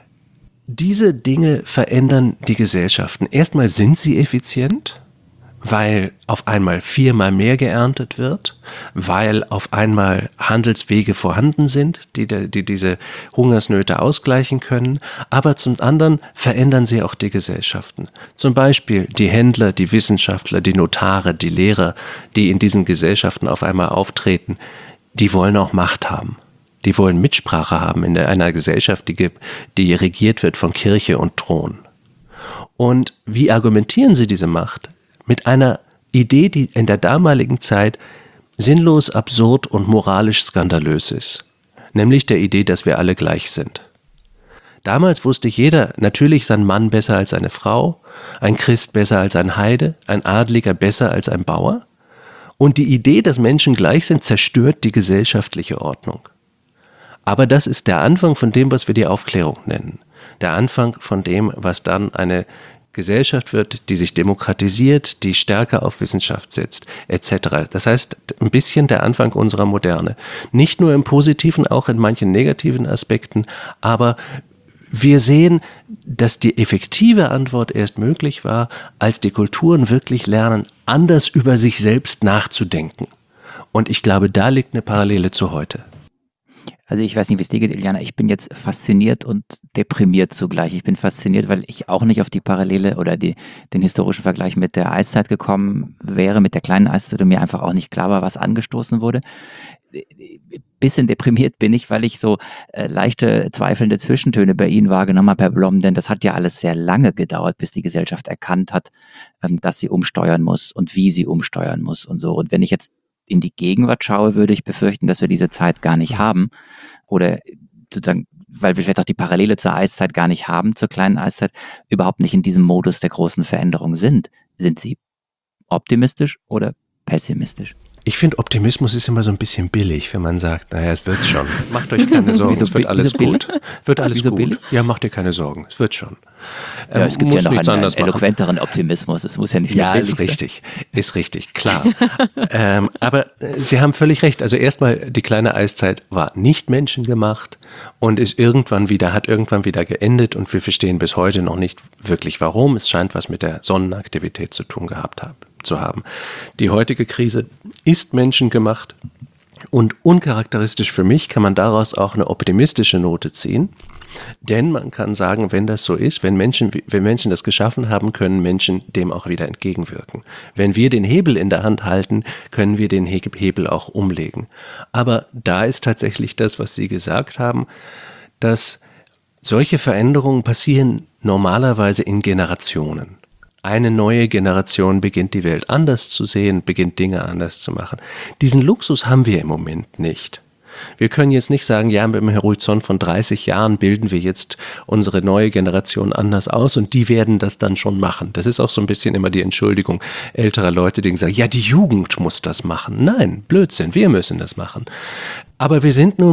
diese Dinge verändern die Gesellschaften. Erstmal sind sie effizient, weil auf einmal 4-mal mehr geerntet wird, weil auf einmal Handelswege vorhanden sind, die diese Hungersnöte ausgleichen können, aber zum anderen verändern sie auch die Gesellschaften. Zum Beispiel die Händler, die Wissenschaftler, die Notare, die Lehrer, die in diesen Gesellschaften auf einmal auftreten, die wollen auch Macht haben. Die wollen Mitsprache haben in einer Gesellschaft, die regiert wird von Kirche und Thron. Und wie argumentieren sie diese Macht? Mit einer Idee, die in der damaligen Zeit sinnlos, absurd und moralisch skandalös ist. Nämlich der Idee, dass wir alle gleich sind. Damals wusste jeder, natürlich ist ein Mann besser als eine Frau, ein Christ besser als ein Heide, ein Adliger besser als ein Bauer. Und die Idee, dass Menschen gleich sind, zerstört die gesellschaftliche Ordnung. Aber das ist der Anfang von dem, was wir die Aufklärung nennen. Der Anfang von dem, was dann eine Gesellschaft wird, die sich demokratisiert, die stärker auf Wissenschaft setzt, etc. Das heißt, ein bisschen der Anfang unserer Moderne. Nicht nur im positiven, auch in manchen negativen Aspekten, aber wir sehen, dass die effektive Antwort erst möglich war, als die Kulturen wirklich lernen, anders über sich selbst nachzudenken. Und ich glaube, da liegt eine Parallele zu heute. Also ich weiß nicht, wie es dir geht, Iliana. Ich bin jetzt fasziniert und deprimiert zugleich. Ich bin fasziniert, weil ich auch nicht auf die Parallele oder den historischen Vergleich mit der Eiszeit gekommen wäre, mit der kleinen Eiszeit, und mir einfach auch nicht klar war, was angestoßen wurde. Bisschen deprimiert bin ich, weil ich so leichte zweifelnde Zwischentöne bei Ihnen wahrgenommen habe, Herr Blom, denn das hat ja alles sehr lange gedauert, bis die Gesellschaft erkannt hat, dass sie umsteuern muss und wie sie umsteuern muss und so. Und wenn ich jetzt in die Gegenwart schaue, würde ich befürchten, dass wir diese Zeit gar nicht haben oder sozusagen, weil wir vielleicht auch die Parallele zur Eiszeit gar nicht haben, zur kleinen Eiszeit, überhaupt nicht in diesem Modus der großen Veränderung sind. Sind Sie optimistisch oder pessimistisch? Ich finde, Optimismus ist immer so ein bisschen billig, wenn man sagt, naja, es wird schon. Macht euch keine Sorgen, es wird alles gut. Wird alles gut. Billig? Ja, macht dir keine Sorgen, es wird schon. Ja, es gibt ja noch einen eloquenteren Optimismus, es muss ja nicht ja, ist richtig, klar. Aber Sie haben völlig recht, also erstmal, die kleine Eiszeit war nicht menschengemacht und hat irgendwann wieder geendet und wir verstehen bis heute noch nicht wirklich warum. Es scheint was mit der Sonnenaktivität zu tun zu haben. Die heutige Krise ist menschengemacht und uncharakteristisch für mich kann man daraus auch eine optimistische Note ziehen, denn man kann sagen, wenn das so ist, wenn Menschen das geschaffen haben, können Menschen dem auch wieder entgegenwirken. Wenn wir den Hebel in der Hand halten, können wir den Hebel auch umlegen. Aber da ist tatsächlich das, was Sie gesagt haben, dass solche Veränderungen passieren normalerweise in Generationen. Eine neue Generation beginnt die Welt anders zu sehen, beginnt Dinge anders zu machen. Diesen Luxus haben wir im Moment nicht. Wir können jetzt nicht sagen, ja, mit dem Horizont von 30 Jahren bilden wir jetzt unsere neue Generation anders aus und die werden das dann schon machen. Das ist auch so ein bisschen immer die Entschuldigung älterer Leute, die sagen, ja, die Jugend muss das machen. Nein, Blödsinn, wir müssen das machen. Aber wir finden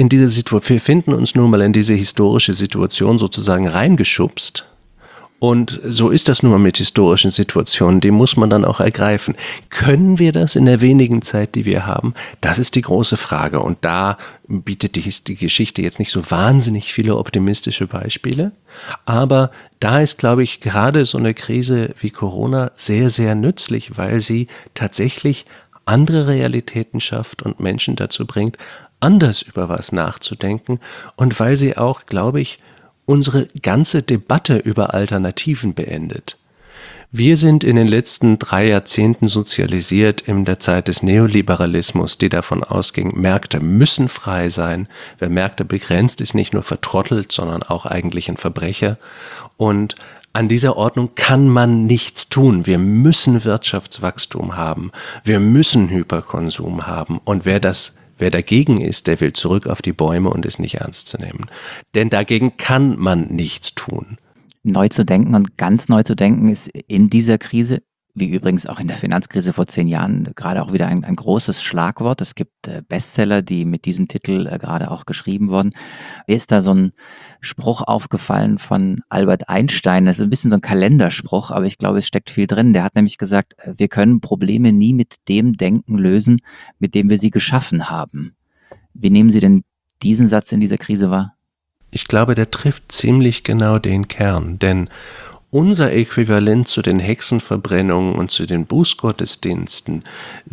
uns nun mal in diese historische Situation sozusagen reingeschubst. Und so ist das nun mal mit historischen Situationen, die muss man dann auch ergreifen. Können wir das in der wenigen Zeit, die wir haben? Das ist die große Frage. Und da bietet die Geschichte jetzt nicht so wahnsinnig viele optimistische Beispiele. Aber da ist, glaube ich, gerade so eine Krise wie Corona sehr, sehr nützlich, weil sie tatsächlich andere Realitäten schafft und Menschen dazu bringt, anders über was nachzudenken. Und weil sie auch, glaube ich, unsere ganze Debatte über Alternativen beendet. Wir sind in den letzten 3 Jahrzehnten sozialisiert in der Zeit des Neoliberalismus, die davon ausging, Märkte müssen frei sein. Wer Märkte begrenzt, ist nicht nur vertrottelt, sondern auch eigentlich ein Verbrecher. Und an dieser Ordnung kann man nichts tun. Wir müssen Wirtschaftswachstum haben. Wir müssen Hyperkonsum haben. Und wer dagegen ist, der will zurück auf die Bäume und ist nicht ernst zu nehmen. Denn dagegen kann man nichts tun. Neu zu denken und ganz neu zu denken ist in dieser Krise, wie übrigens auch in der Finanzkrise vor 10 Jahren, gerade auch wieder ein großes Schlagwort. Es gibt Bestseller, die mit diesem Titel gerade auch geschrieben wurden. Mir ist da so ein Spruch aufgefallen von Albert Einstein. Das ist ein bisschen so ein Kalenderspruch, aber ich glaube, es steckt viel drin. Der hat nämlich gesagt, wir können Probleme nie mit dem Denken lösen, mit dem wir sie geschaffen haben. Wie nehmen Sie denn diesen Satz in dieser Krise wahr? Ich glaube, der trifft ziemlich genau den Kern, denn unser Äquivalent zu den Hexenverbrennungen und zu den Bußgottesdiensten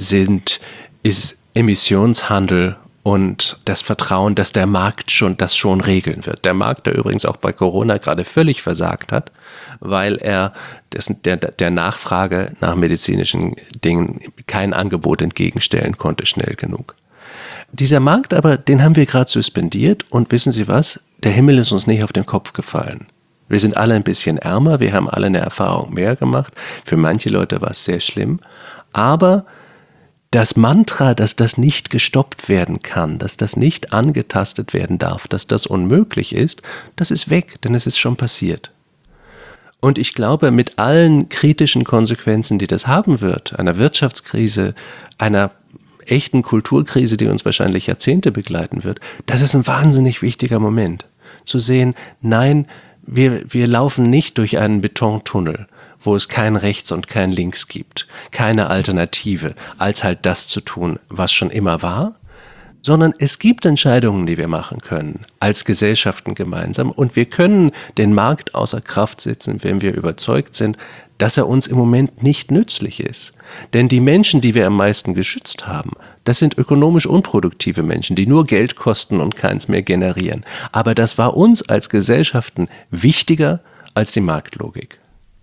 ist Emissionshandel und das Vertrauen, dass der Markt das schon regeln wird. Der Markt, der übrigens auch bei Corona gerade völlig versagt hat, weil er der Nachfrage nach medizinischen Dingen kein Angebot entgegenstellen konnte, schnell genug. Dieser Markt aber, den haben wir gerade suspendiert und wissen Sie was? Der Himmel ist uns nicht auf den Kopf gefallen. Wir sind alle ein bisschen ärmer, wir haben alle eine Erfahrung mehr gemacht. Für manche Leute war es sehr schlimm. Aber das Mantra, dass das nicht gestoppt werden kann, dass das nicht angetastet werden darf, dass das unmöglich ist, das ist weg, denn es ist schon passiert. Und ich glaube, mit allen kritischen Konsequenzen, die das haben wird, einer Wirtschaftskrise, einer echten Kulturkrise, die uns wahrscheinlich Jahrzehnte begleiten wird, das ist ein wahnsinnig wichtiger Moment. Zu sehen, nein, wir laufen nicht durch einen Betontunnel, wo es kein Rechts und kein Links gibt, keine Alternative, als halt das zu tun, was schon immer war, sondern es gibt Entscheidungen, die wir machen können, als Gesellschaften gemeinsam, und wir können den Markt außer Kraft setzen, wenn wir überzeugt sind, dass er uns im Moment nicht nützlich ist. Denn die Menschen, die wir am meisten geschützt haben, das sind ökonomisch unproduktive Menschen, die nur Geld kosten und keins mehr generieren. Aber das war uns als Gesellschaften wichtiger als die Marktlogik.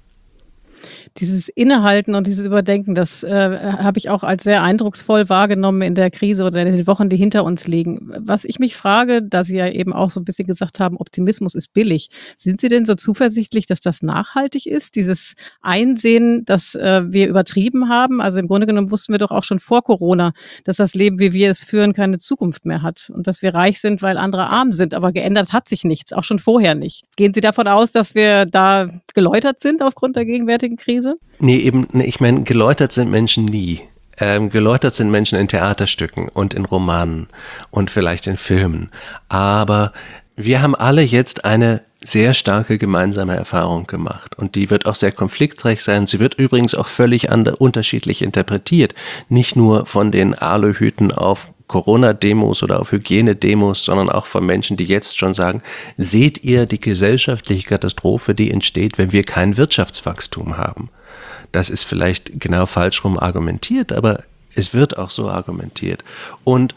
Dieses Innehalten und dieses Überdenken, das habe ich auch als sehr eindrucksvoll wahrgenommen in der Krise oder in den Wochen, die hinter uns liegen. Was ich mich frage, da Sie ja eben auch so ein bisschen gesagt haben, Optimismus ist billig. Sind Sie denn so zuversichtlich, dass das nachhaltig ist? Dieses Einsehen, dass wir übertrieben haben? Also im Grunde genommen wussten wir doch auch schon vor Corona, dass das Leben, wie wir es führen, keine Zukunft mehr hat und dass wir reich sind, weil andere arm sind. Aber geändert hat sich nichts, auch schon vorher nicht. Gehen Sie davon aus, dass wir da geläutert sind aufgrund der gegenwärtigen Krise? Nee, ich meine, geläutert sind Menschen nie. Geläutert sind Menschen in Theaterstücken und in Romanen und vielleicht in Filmen. Aber wir haben alle jetzt eine sehr starke gemeinsame Erfahrung gemacht. Und die wird auch sehr konfliktreich sein. Sie wird übrigens auch völlig unterschiedlich interpretiert. Nicht nur von den Aluhüten auf Corona-Demos oder auf Hygienedemos, sondern auch von Menschen, die jetzt schon sagen, seht ihr die gesellschaftliche Katastrophe, die entsteht, wenn wir kein Wirtschaftswachstum haben? Das ist vielleicht genau falsch rum argumentiert, aber es wird auch so argumentiert. Und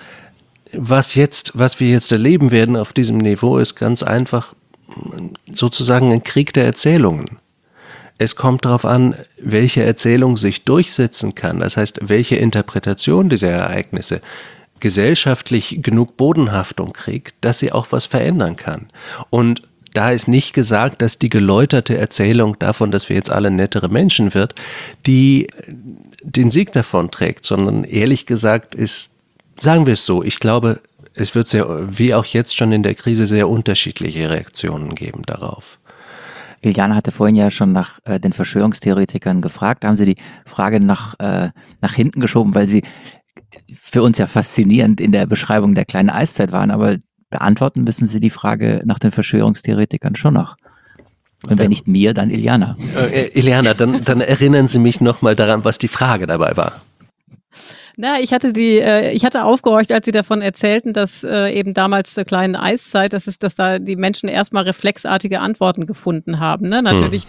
was wir jetzt erleben werden auf diesem Niveau, ist ganz einfach sozusagen ein Krieg der Erzählungen. Es kommt darauf an, welche Erzählung sich durchsetzen kann. Das heißt, welche Interpretation dieser Ereignisse gesellschaftlich genug Bodenhaftung kriegt, dass sie auch was verändern kann. Und da ist nicht gesagt, dass die geläuterte Erzählung davon, dass wir jetzt alle nettere Menschen wird, die den Sieg davon trägt, sondern ehrlich gesagt ist, sagen wir es so, ich glaube, es wird wie auch jetzt schon in der Krise, sehr unterschiedliche Reaktionen geben darauf. Iliana hatte vorhin ja schon nach den Verschwörungstheoretikern gefragt. Haben Sie die Frage nach hinten geschoben, weil Sie für uns ja faszinierend in der Beschreibung der kleinen Eiszeit waren, aber beantworten müssen Sie die Frage nach den Verschwörungstheoretikern schon noch. Und wenn nicht mir, dann Iliana. Iliana, dann erinnern Sie mich nochmal daran, was die Frage dabei war. Na, ich hatte aufgehorcht, als Sie davon erzählten, dass eben damals zur kleinen Eiszeit, dass da die Menschen erstmal reflexartige Antworten gefunden haben. Ne? Natürlich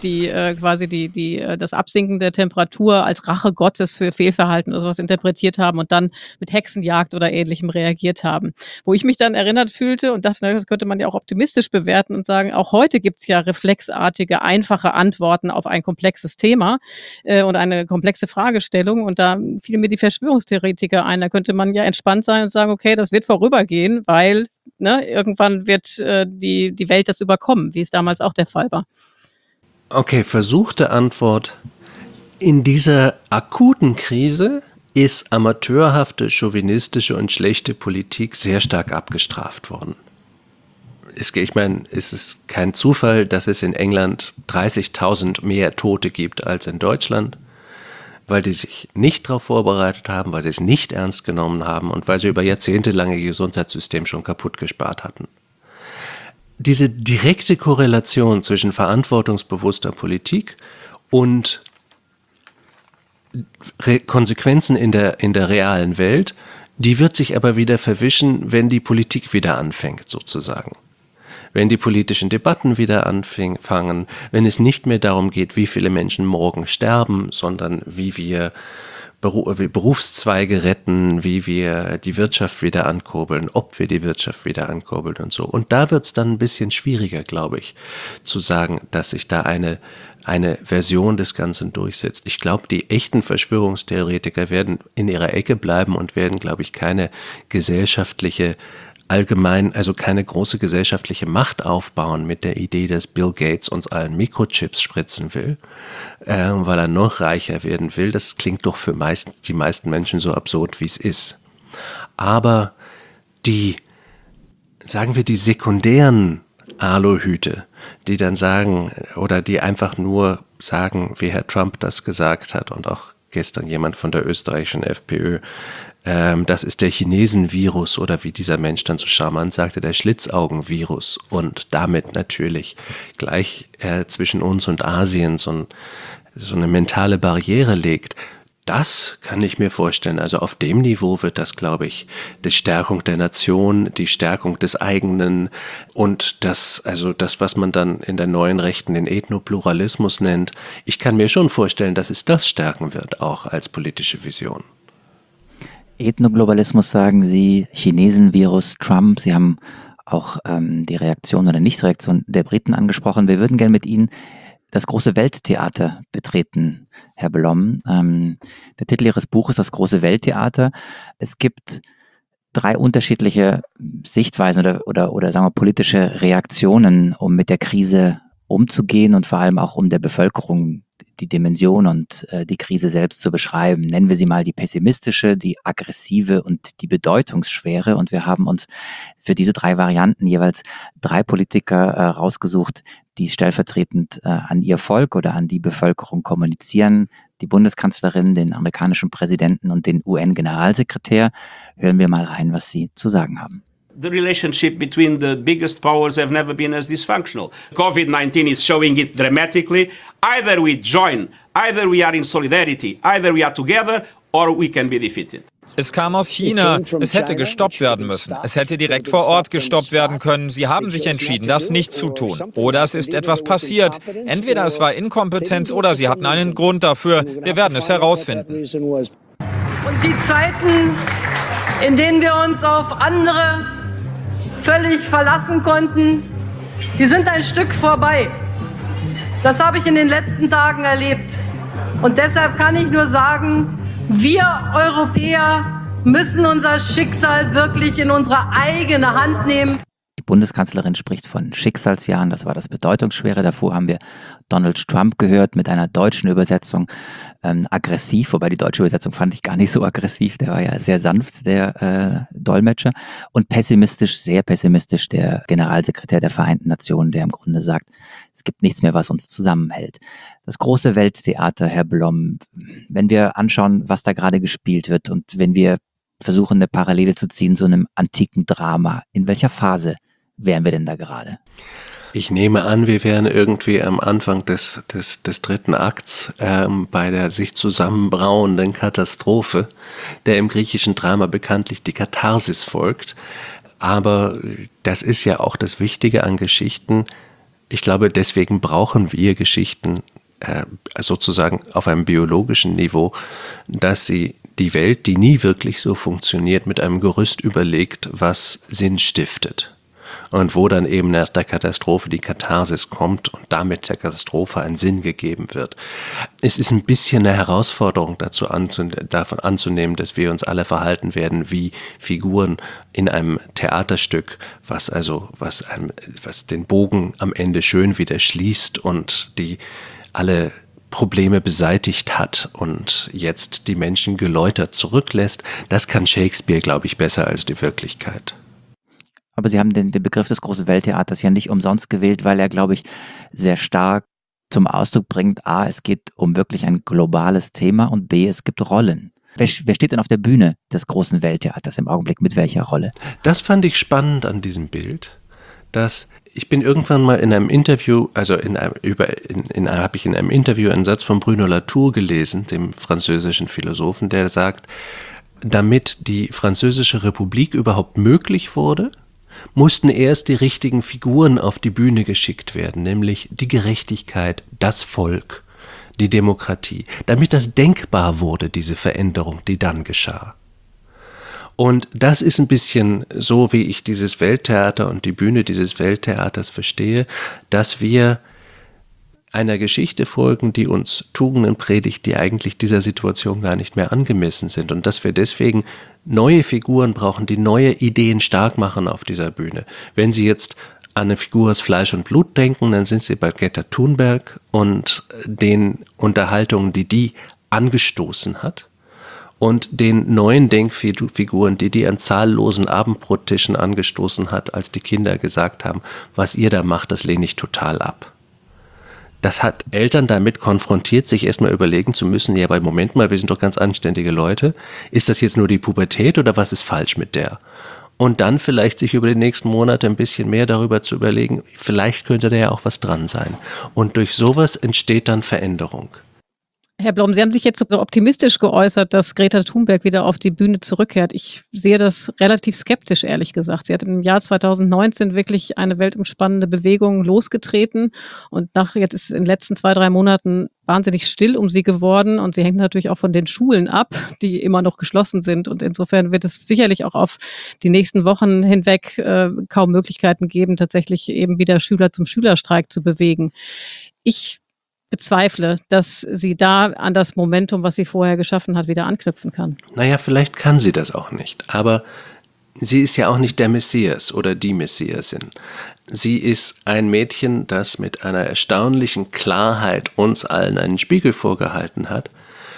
das Absinken der Temperatur als Rache Gottes für Fehlverhalten oder sowas interpretiert haben und dann mit Hexenjagd oder Ähnlichem reagiert haben. Wo ich mich dann erinnert fühlte und dachte, das könnte man ja auch optimistisch bewerten und sagen, auch heute gibt's ja reflexartige, einfache Antworten auf ein komplexes Thema und eine komplexe Fragestellung. Und da fiel mir die Verschwörungstheoretiker ein. Da könnte man ja entspannt sein und sagen, okay, das wird vorübergehen, weil irgendwann wird die Welt das überkommen, wie es damals auch der Fall war. Okay, versuchte Antwort. In dieser akuten Krise ist amateurhafte, chauvinistische und schlechte Politik sehr stark abgestraft worden. Ich meine, es ist kein Zufall, dass es in England 30.000 mehr Tote gibt als in Deutschland, weil die sich nicht darauf vorbereitet haben, weil sie es nicht ernst genommen haben und weil sie über Jahrzehnte lang ihr Gesundheitssystem schon kaputt gespart hatten. Diese direkte Korrelation zwischen verantwortungsbewusster Politik und Konsequenzen in der realen Welt, die wird sich aber wieder verwischen, wenn die Politik wieder anfängt, sozusagen. Wenn die politischen Debatten wieder anfangen, wenn es nicht mehr darum geht, wie viele Menschen morgen sterben, sondern wie wir Berufszweige retten, wie wir die Wirtschaft wieder ankurbeln, ob wir die Wirtschaft wieder ankurbeln und so. Und da wird es dann ein bisschen schwieriger, glaube ich, zu sagen, dass sich da eine Version des Ganzen durchsetzt. Ich glaube, die echten Verschwörungstheoretiker werden in ihrer Ecke bleiben und werden, glaube ich, keine gesellschaftliche allgemein also keine große gesellschaftliche Macht aufbauen mit der Idee, dass Bill Gates uns allen Mikrochips spritzen will, weil er noch reicher werden will. Das klingt doch für die meisten Menschen so absurd, wie es ist. Aber die sekundären Aluhüte, die dann sagen oder die einfach nur sagen, wie Herr Trump das gesagt hat und auch gestern jemand von der österreichischen FPÖ, das ist der Chinesenvirus oder wie dieser Mensch dann so charmant sagte, der Schlitzaugenvirus und damit natürlich gleich zwischen uns und Asien so eine mentale Barriere legt. Das kann ich mir vorstellen. Also auf dem Niveau wird das, glaube ich, die Stärkung der Nation, die Stärkung des eigenen und das, was man dann in der neuen Rechten den Ethnopluralismus nennt. Ich kann mir schon vorstellen, dass es das stärken wird, auch als politische Vision. Ethnoglobalismus sagen Sie, Chinesenvirus, Trump. Sie haben auch die Reaktion oder Nichtreaktion der Briten angesprochen. Wir würden gerne mit Ihnen das große Welttheater betreten, Herr Blom. Der Titel Ihres Buches, das große Welttheater. Es gibt 3 unterschiedliche Sichtweisen oder sagen wir politische Reaktionen, um mit der Krise umzugehen und vor allem auch um der Bevölkerung die Dimension und die Krise selbst zu beschreiben. Nennen wir sie mal die pessimistische, die aggressive und die bedeutungsschwere. Und wir haben uns für diese 3 Varianten jeweils 3 Politiker rausgesucht, die stellvertretend an ihr Volk oder an die Bevölkerung kommunizieren. Die Bundeskanzlerin, den amerikanischen Präsidenten und den UN-Generalsekretär. Hören wir mal rein, was sie zu sagen haben. The relationship between the biggest powers have never been as dysfunctional. COVID-19 is showing it dramatically. Either we join, either we are in solidarity, either we are together, or we can be defeated. Es kam aus China. Es hätte gestoppt werden müssen. Es hätte direkt vor Ort gestoppt werden können. Sie haben sich entschieden, das nicht zu tun. Oder es ist etwas passiert. Entweder es war Inkompetenz oder sie hatten einen Grund dafür. Wir werden es herausfinden. Und die Zeiten, in denen wir uns auf andere völlig verlassen konnten, die sind ein Stück vorbei. Das habe ich in den letzten Tagen erlebt. Und deshalb kann ich nur sagen, wir Europäer müssen unser Schicksal wirklich in unsere eigene Hand nehmen. Die Bundeskanzlerin spricht von Schicksalsjahren, das war das Bedeutungsschwere. Davor haben wir Donald Trump gehört mit einer deutschen Übersetzung, aggressiv, wobei die deutsche Übersetzung fand ich gar nicht so aggressiv, der war ja sehr sanft, der Dolmetscher. Und pessimistisch, sehr pessimistisch, der Generalsekretär der Vereinten Nationen, der im Grunde sagt, es gibt nichts mehr, was uns zusammenhält. Das große Welttheater, Herr Blom, wenn wir anschauen, was da gerade gespielt wird und wenn wir versuchen, eine Parallele zu ziehen zu einem antiken Drama, in welcher Phase wären wir denn da gerade? Ich nehme an, wir wären irgendwie am Anfang des 3. Akts bei der sich zusammenbrauenden Katastrophe, der im griechischen Drama bekanntlich die Katharsis folgt. Aber das ist ja auch das Wichtige an Geschichten. Ich glaube, deswegen brauchen wir Geschichten sozusagen auf einem biologischen Niveau, dass sie die Welt, die nie wirklich so funktioniert, mit einem Gerüst überlegt, was Sinn stiftet. Und wo dann eben nach der Katastrophe die Katharsis kommt und damit der Katastrophe einen Sinn gegeben wird. Es ist ein bisschen eine Herausforderung davon anzunehmen, dass wir uns alle verhalten werden wie Figuren in einem Theaterstück, was den Bogen am Ende schön wieder schließt und die alle Probleme beseitigt hat und jetzt die Menschen geläutert zurücklässt. Das kann Shakespeare, glaube ich, besser als die Wirklichkeit. Aber Sie haben den Begriff des großen Welttheaters ja nicht umsonst gewählt, weil er, glaube ich, sehr stark zum Ausdruck bringt, A, es geht um wirklich ein globales Thema und B, es gibt Rollen. Wer steht denn auf der Bühne des großen Welttheaters im Augenblick, mit welcher Rolle? Das fand ich spannend an diesem Bild, dass ich bin irgendwann mal in einem Interview, habe ich in einem Interview einen Satz von Bruno Latour gelesen, dem französischen Philosophen, der sagt, damit die Französische Republik überhaupt möglich wurde, mussten erst die richtigen Figuren auf die Bühne geschickt werden, nämlich die Gerechtigkeit, das Volk, die Demokratie, damit das denkbar wurde, diese Veränderung, die dann geschah. Und das ist ein bisschen so, wie ich dieses Welttheater und die Bühne dieses Welttheaters verstehe, dass wir einer Geschichte folgen, die uns Tugenden predigt, die eigentlich dieser Situation gar nicht mehr angemessen sind und dass wir deswegen neue Figuren brauchen, die neue Ideen stark machen auf dieser Bühne. Wenn Sie jetzt an eine Figur aus Fleisch und Blut denken, dann sind Sie bei Greta Thunberg und den Unterhaltungen, die angestoßen hat und den neuen Denkfiguren, die an zahllosen Abendbrottischen angestoßen hat, als die Kinder gesagt haben, was ihr da macht, das lehne ich total ab. Das hat Eltern damit konfrontiert, sich erstmal überlegen zu müssen, ja, aber Moment mal, wir sind doch ganz anständige Leute. Ist das jetzt nur die Pubertät oder was ist falsch mit der? Und dann vielleicht sich über die nächsten Monate ein bisschen mehr darüber zu überlegen, vielleicht könnte da ja auch was dran sein. Und durch sowas entsteht dann Veränderung. Herr Blom, Sie haben sich jetzt so optimistisch geäußert, dass Greta Thunberg wieder auf die Bühne zurückkehrt. Ich sehe das relativ skeptisch, ehrlich gesagt. Sie hat im Jahr 2019 wirklich eine weltumspannende Bewegung losgetreten und jetzt ist in den letzten 2-3 Monaten wahnsinnig still um sie geworden und sie hängt natürlich auch von den Schulen ab, die immer noch geschlossen sind und insofern wird es sicherlich auch auf die nächsten Wochen hinweg kaum Möglichkeiten geben, tatsächlich eben wieder Schüler zum Schülerstreik zu bewegen. Ich bezweifle, dass sie da an das Momentum, was sie vorher geschaffen hat, wieder anknüpfen kann. Naja, vielleicht kann sie das auch nicht, aber sie ist ja auch nicht der Messias oder die Messiasin. Sie ist ein Mädchen, das mit einer erstaunlichen Klarheit uns allen einen Spiegel vorgehalten hat.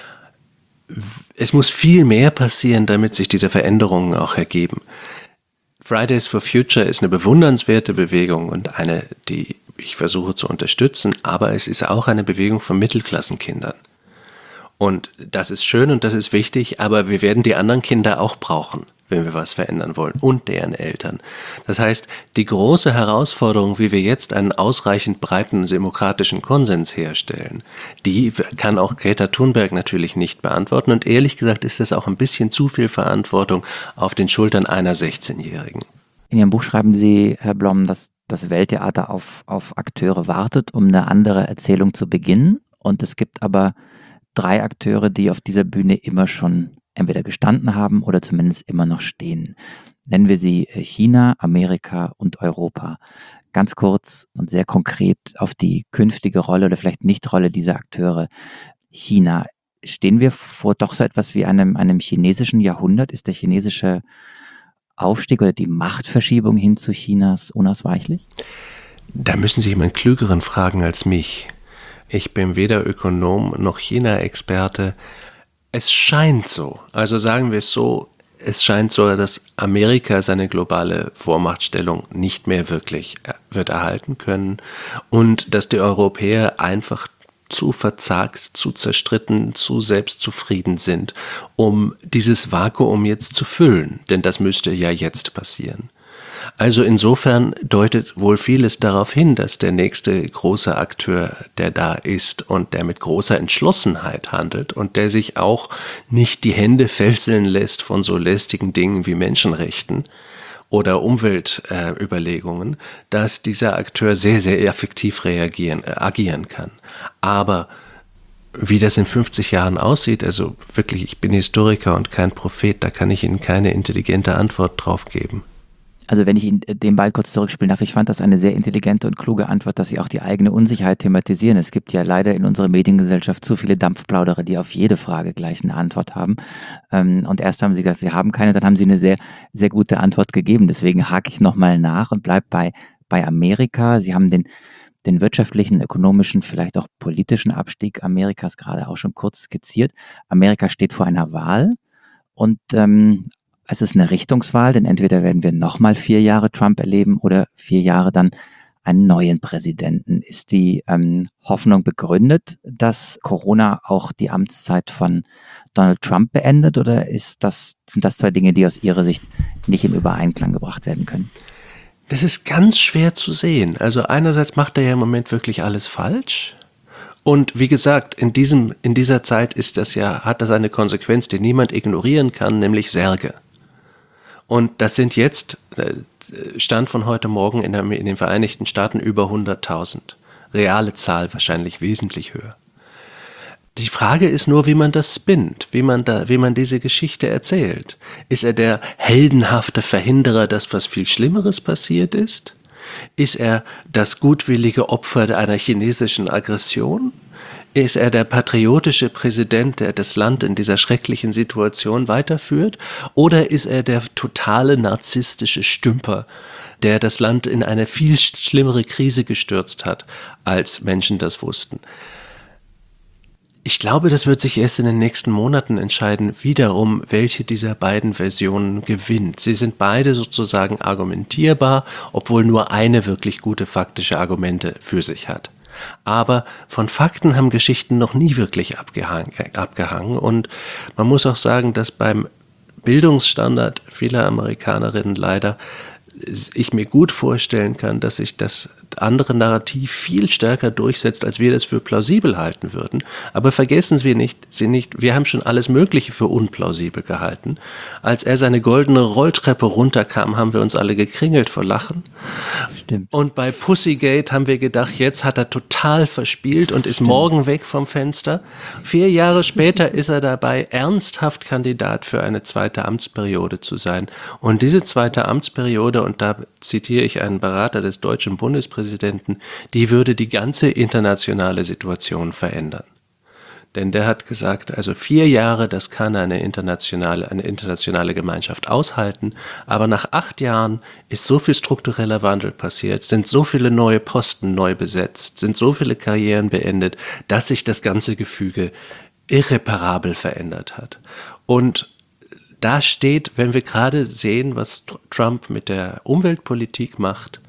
Es muss viel mehr passieren, damit sich diese Veränderungen auch ergeben. Fridays for Future ist eine bewundernswerte Bewegung und eine, die ich versuche zu unterstützen, aber es ist auch eine Bewegung von Mittelklassenkindern. Und das ist schön und das ist wichtig, aber wir werden die anderen Kinder auch brauchen, wenn wir was verändern wollen und deren Eltern. Das heißt, die große Herausforderung, wie wir jetzt einen ausreichend breiten demokratischen Konsens herstellen, die kann auch Greta Thunberg natürlich nicht beantworten und ehrlich gesagt ist das auch ein bisschen zu viel Verantwortung auf den Schultern einer 16-Jährigen. In Ihrem Buch schreiben Sie, Herr Blom, dass das Welttheater auf Akteure wartet, um eine andere Erzählung zu beginnen. Und es gibt aber 3 Akteure, die auf dieser Bühne immer schon entweder gestanden haben oder zumindest immer noch stehen. Nennen wir sie China, Amerika und Europa. Ganz kurz und sehr konkret auf die künftige Rolle oder vielleicht Nicht-Rolle dieser Akteure. China. Stehen wir vor doch so etwas wie einem chinesischen Jahrhundert? Ist der chinesische Aufstieg oder die Machtverschiebung hin zu Chinas unausweichlich? Da müssen Sie jemanden Klügeren fragen als mich. Ich bin weder Ökonom noch China-Experte. Es scheint so, also sagen wir es so, es scheint so, dass Amerika seine globale Vormachtstellung nicht mehr wirklich wird erhalten können und dass die Europäer einfach zu verzagt, zu zerstritten, zu selbstzufrieden sind, um dieses Vakuum jetzt zu füllen. Denn das müsste ja jetzt passieren. Also insofern deutet wohl vieles darauf hin, dass der nächste große Akteur, der da ist und der mit großer Entschlossenheit handelt und der sich auch nicht die Hände fesseln lässt von so lästigen Dingen wie Menschenrechten oder Umweltüberlegungen, dass dieser Akteur sehr, sehr effektiv agieren kann. Aber wie das in 50 Jahren aussieht, also wirklich, ich bin Historiker und kein Prophet, da kann ich Ihnen keine intelligente Antwort drauf geben. Also wenn ich Ihnen den Ball kurz zurückspielen darf, ich fand das eine sehr intelligente und kluge Antwort, dass Sie auch die eigene Unsicherheit thematisieren. Es gibt ja leider in unserer Mediengesellschaft zu viele Dampfplauderer, die auf jede Frage gleich eine Antwort haben. Und erst haben Sie gesagt, Sie haben keine, dann haben Sie eine sehr, sehr gute Antwort gegeben. Deswegen hake ich nochmal nach und bleibe bei Amerika. Sie haben den wirtschaftlichen, ökonomischen, vielleicht auch politischen Abstieg Amerikas gerade auch schon kurz skizziert. Amerika steht vor einer Wahl und es ist eine Richtungswahl, denn entweder werden wir nochmal 4 Jahre Trump erleben oder 4 Jahre dann einen neuen Präsidenten. Ist die Hoffnung begründet, dass Corona auch die Amtszeit von Donald Trump beendet oder sind das 2 Dinge, die aus Ihrer Sicht nicht in Übereinklang gebracht werden können? Das ist ganz schwer zu sehen. Also einerseits macht er ja im Moment wirklich alles falsch. Und wie gesagt, in dieser Zeit hat das eine Konsequenz, die niemand ignorieren kann, nämlich Särge. Und das sind jetzt, Stand von heute Morgen in den Vereinigten Staaten, über 100.000. Reale Zahl wahrscheinlich wesentlich höher. Die Frage ist nur, wie man das spinnt, wie man diese Geschichte erzählt. Ist er der heldenhafte Verhinderer, dass was viel Schlimmeres passiert ist? Ist er das gutwillige Opfer einer chinesischen Aggression? Ist er der patriotische Präsident, der das Land in dieser schrecklichen Situation weiterführt? Oder ist er der totale narzisstische Stümper, der das Land in eine viel schlimmere Krise gestürzt hat, als Menschen das wussten? Ich glaube, das wird sich erst in den nächsten Monaten entscheiden, wiederum, welche dieser beiden Versionen gewinnt. Sie sind beide sozusagen argumentierbar, obwohl nur eine wirklich gute faktische Argumente für sich hat. Aber von Fakten haben Geschichten noch nie wirklich abgehangen. Und man muss auch sagen, dass beim Bildungsstandard vieler Amerikanerinnen leider ich mir gut vorstellen kann, dass sich das andere Narrativ viel stärker durchsetzt, als wir das für plausibel halten würden. Aber vergessen wir nicht, wir haben schon alles Mögliche für unplausibel gehalten. Als er seine goldene Rolltreppe runterkam, haben wir uns alle gekringelt vor Lachen. Stimmt. Und bei Pussygate haben wir gedacht, jetzt hat er total verspielt und ist morgen weg vom Fenster. 4 Jahre später ist er dabei, ernsthaft Kandidat für eine zweite Amtsperiode zu sein. Und diese zweite Amtsperiode, und da zitiere ich einen Berater des deutschen Bundespräsidenten, die würde die ganze internationale Situation verändern. Denn der hat gesagt, also 4 Jahre, das kann eine internationale Gemeinschaft aushalten, aber nach 8 Jahren ist so viel struktureller Wandel passiert, sind so viele neue Posten neu besetzt, sind so viele Karrieren beendet, dass sich das ganze Gefüge irreparabel verändert hat. Und da steht, wenn wir gerade sehen, was Trump mit der Umweltpolitik macht,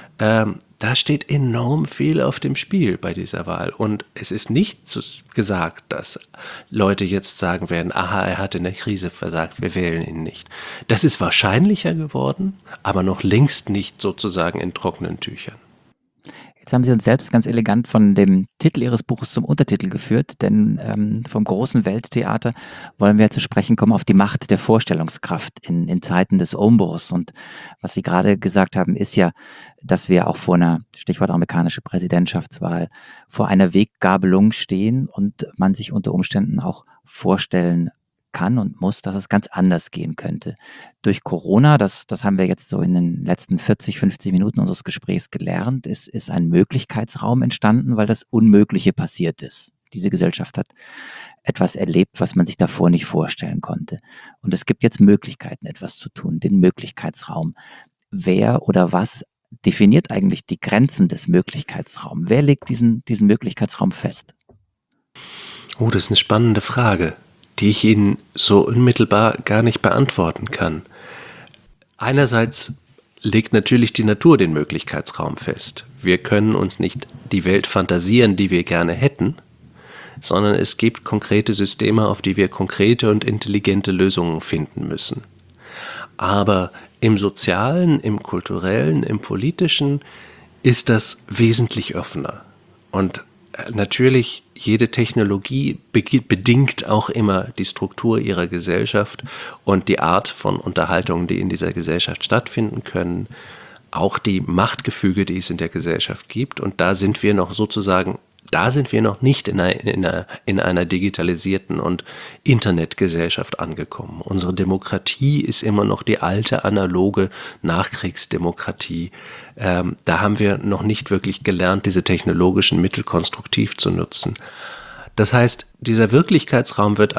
da steht enorm viel auf dem Spiel bei dieser Wahl. Und es ist nicht gesagt, dass Leute jetzt sagen werden, aha, er hat in der Krise versagt, wir wählen ihn nicht. Das ist wahrscheinlicher geworden, aber noch längst nicht sozusagen in trockenen Tüchern. Jetzt haben Sie uns selbst ganz elegant von dem Titel Ihres Buches zum Untertitel geführt, denn vom großen Welttheater wollen wir zu sprechen kommen auf die Macht der Vorstellungskraft in Zeiten des Umbruchs. Und was Sie gerade gesagt haben, ist ja, dass wir auch vor einer, Stichwort amerikanische Präsidentschaftswahl, vor einer Weggabelung stehen und man sich unter Umständen auch vorstellen kann und muss, dass es ganz anders gehen könnte. Durch Corona, das haben wir jetzt so in den letzten 40, 50 Minuten unseres Gesprächs gelernt, ist ein Möglichkeitsraum entstanden, weil das Unmögliche passiert ist. Diese Gesellschaft hat etwas erlebt, was man sich davor nicht vorstellen konnte. Und es gibt jetzt Möglichkeiten, etwas zu tun, den Möglichkeitsraum. Wer oder was definiert eigentlich die Grenzen des Möglichkeitsraums? Wer legt diesen Möglichkeitsraum fest? Oh, das ist eine spannende Frage, die ich Ihnen so unmittelbar gar nicht beantworten kann. Einerseits legt natürlich die Natur den Möglichkeitsraum fest. Wir können uns nicht die Welt fantasieren, die wir gerne hätten, sondern es gibt konkrete Systeme, auf die wir konkrete und intelligente Lösungen finden müssen. Aber im Sozialen, im Kulturellen, im Politischen ist das wesentlich offener. Und natürlich, jede Technologie bedingt auch immer die Struktur ihrer Gesellschaft und die Art von Unterhaltungen, die in dieser Gesellschaft stattfinden können, auch die Machtgefüge, die es in der Gesellschaft gibt. Und da sind wir noch nicht in einer digitalisierten und Internetgesellschaft angekommen. Unsere Demokratie ist immer noch die alte, analoge Nachkriegsdemokratie. Da haben wir noch nicht wirklich gelernt, diese technologischen Mittel konstruktiv zu nutzen. Das heißt, dieser Möglichkeitsraum wird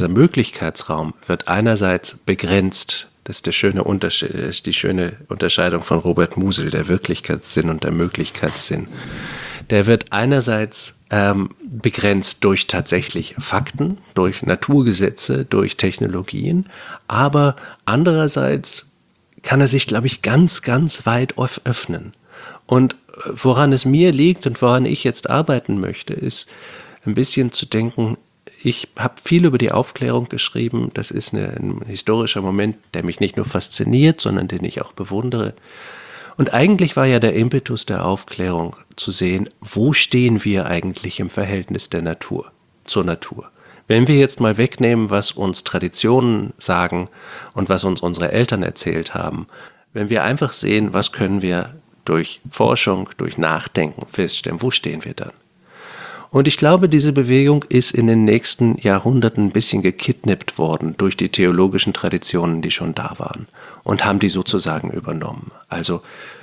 einerseits begrenzt. Das ist die schöne Unterscheidung von Robert Musil, der Wirklichkeitssinn und der Möglichkeitssinn. Der wird einerseits begrenzt durch tatsächlich Fakten, durch Naturgesetze, durch Technologien, aber andererseits kann er sich, glaube ich, ganz, ganz weit öffnen. Und woran es mir liegt und woran ich jetzt arbeiten möchte, ist ein bisschen zu denken, ich habe viel über die Aufklärung geschrieben. Das ist ein historischer Moment, der mich nicht nur fasziniert, sondern den ich auch bewundere. Und eigentlich war ja der Impetus der Aufklärung zu sehen, wo stehen wir eigentlich im Verhältnis der Natur zur Natur. Wenn wir jetzt mal wegnehmen, was uns Traditionen sagen und was uns unsere Eltern erzählt haben, wenn wir einfach sehen, was können wir durch Forschung, durch Nachdenken feststellen, wo stehen wir dann? Und ich glaube, diese Bewegung ist in den nächsten Jahrhunderten ein bisschen gekidnappt worden durch die theologischen Traditionen, die schon da waren und haben die sozusagen übernommen. Also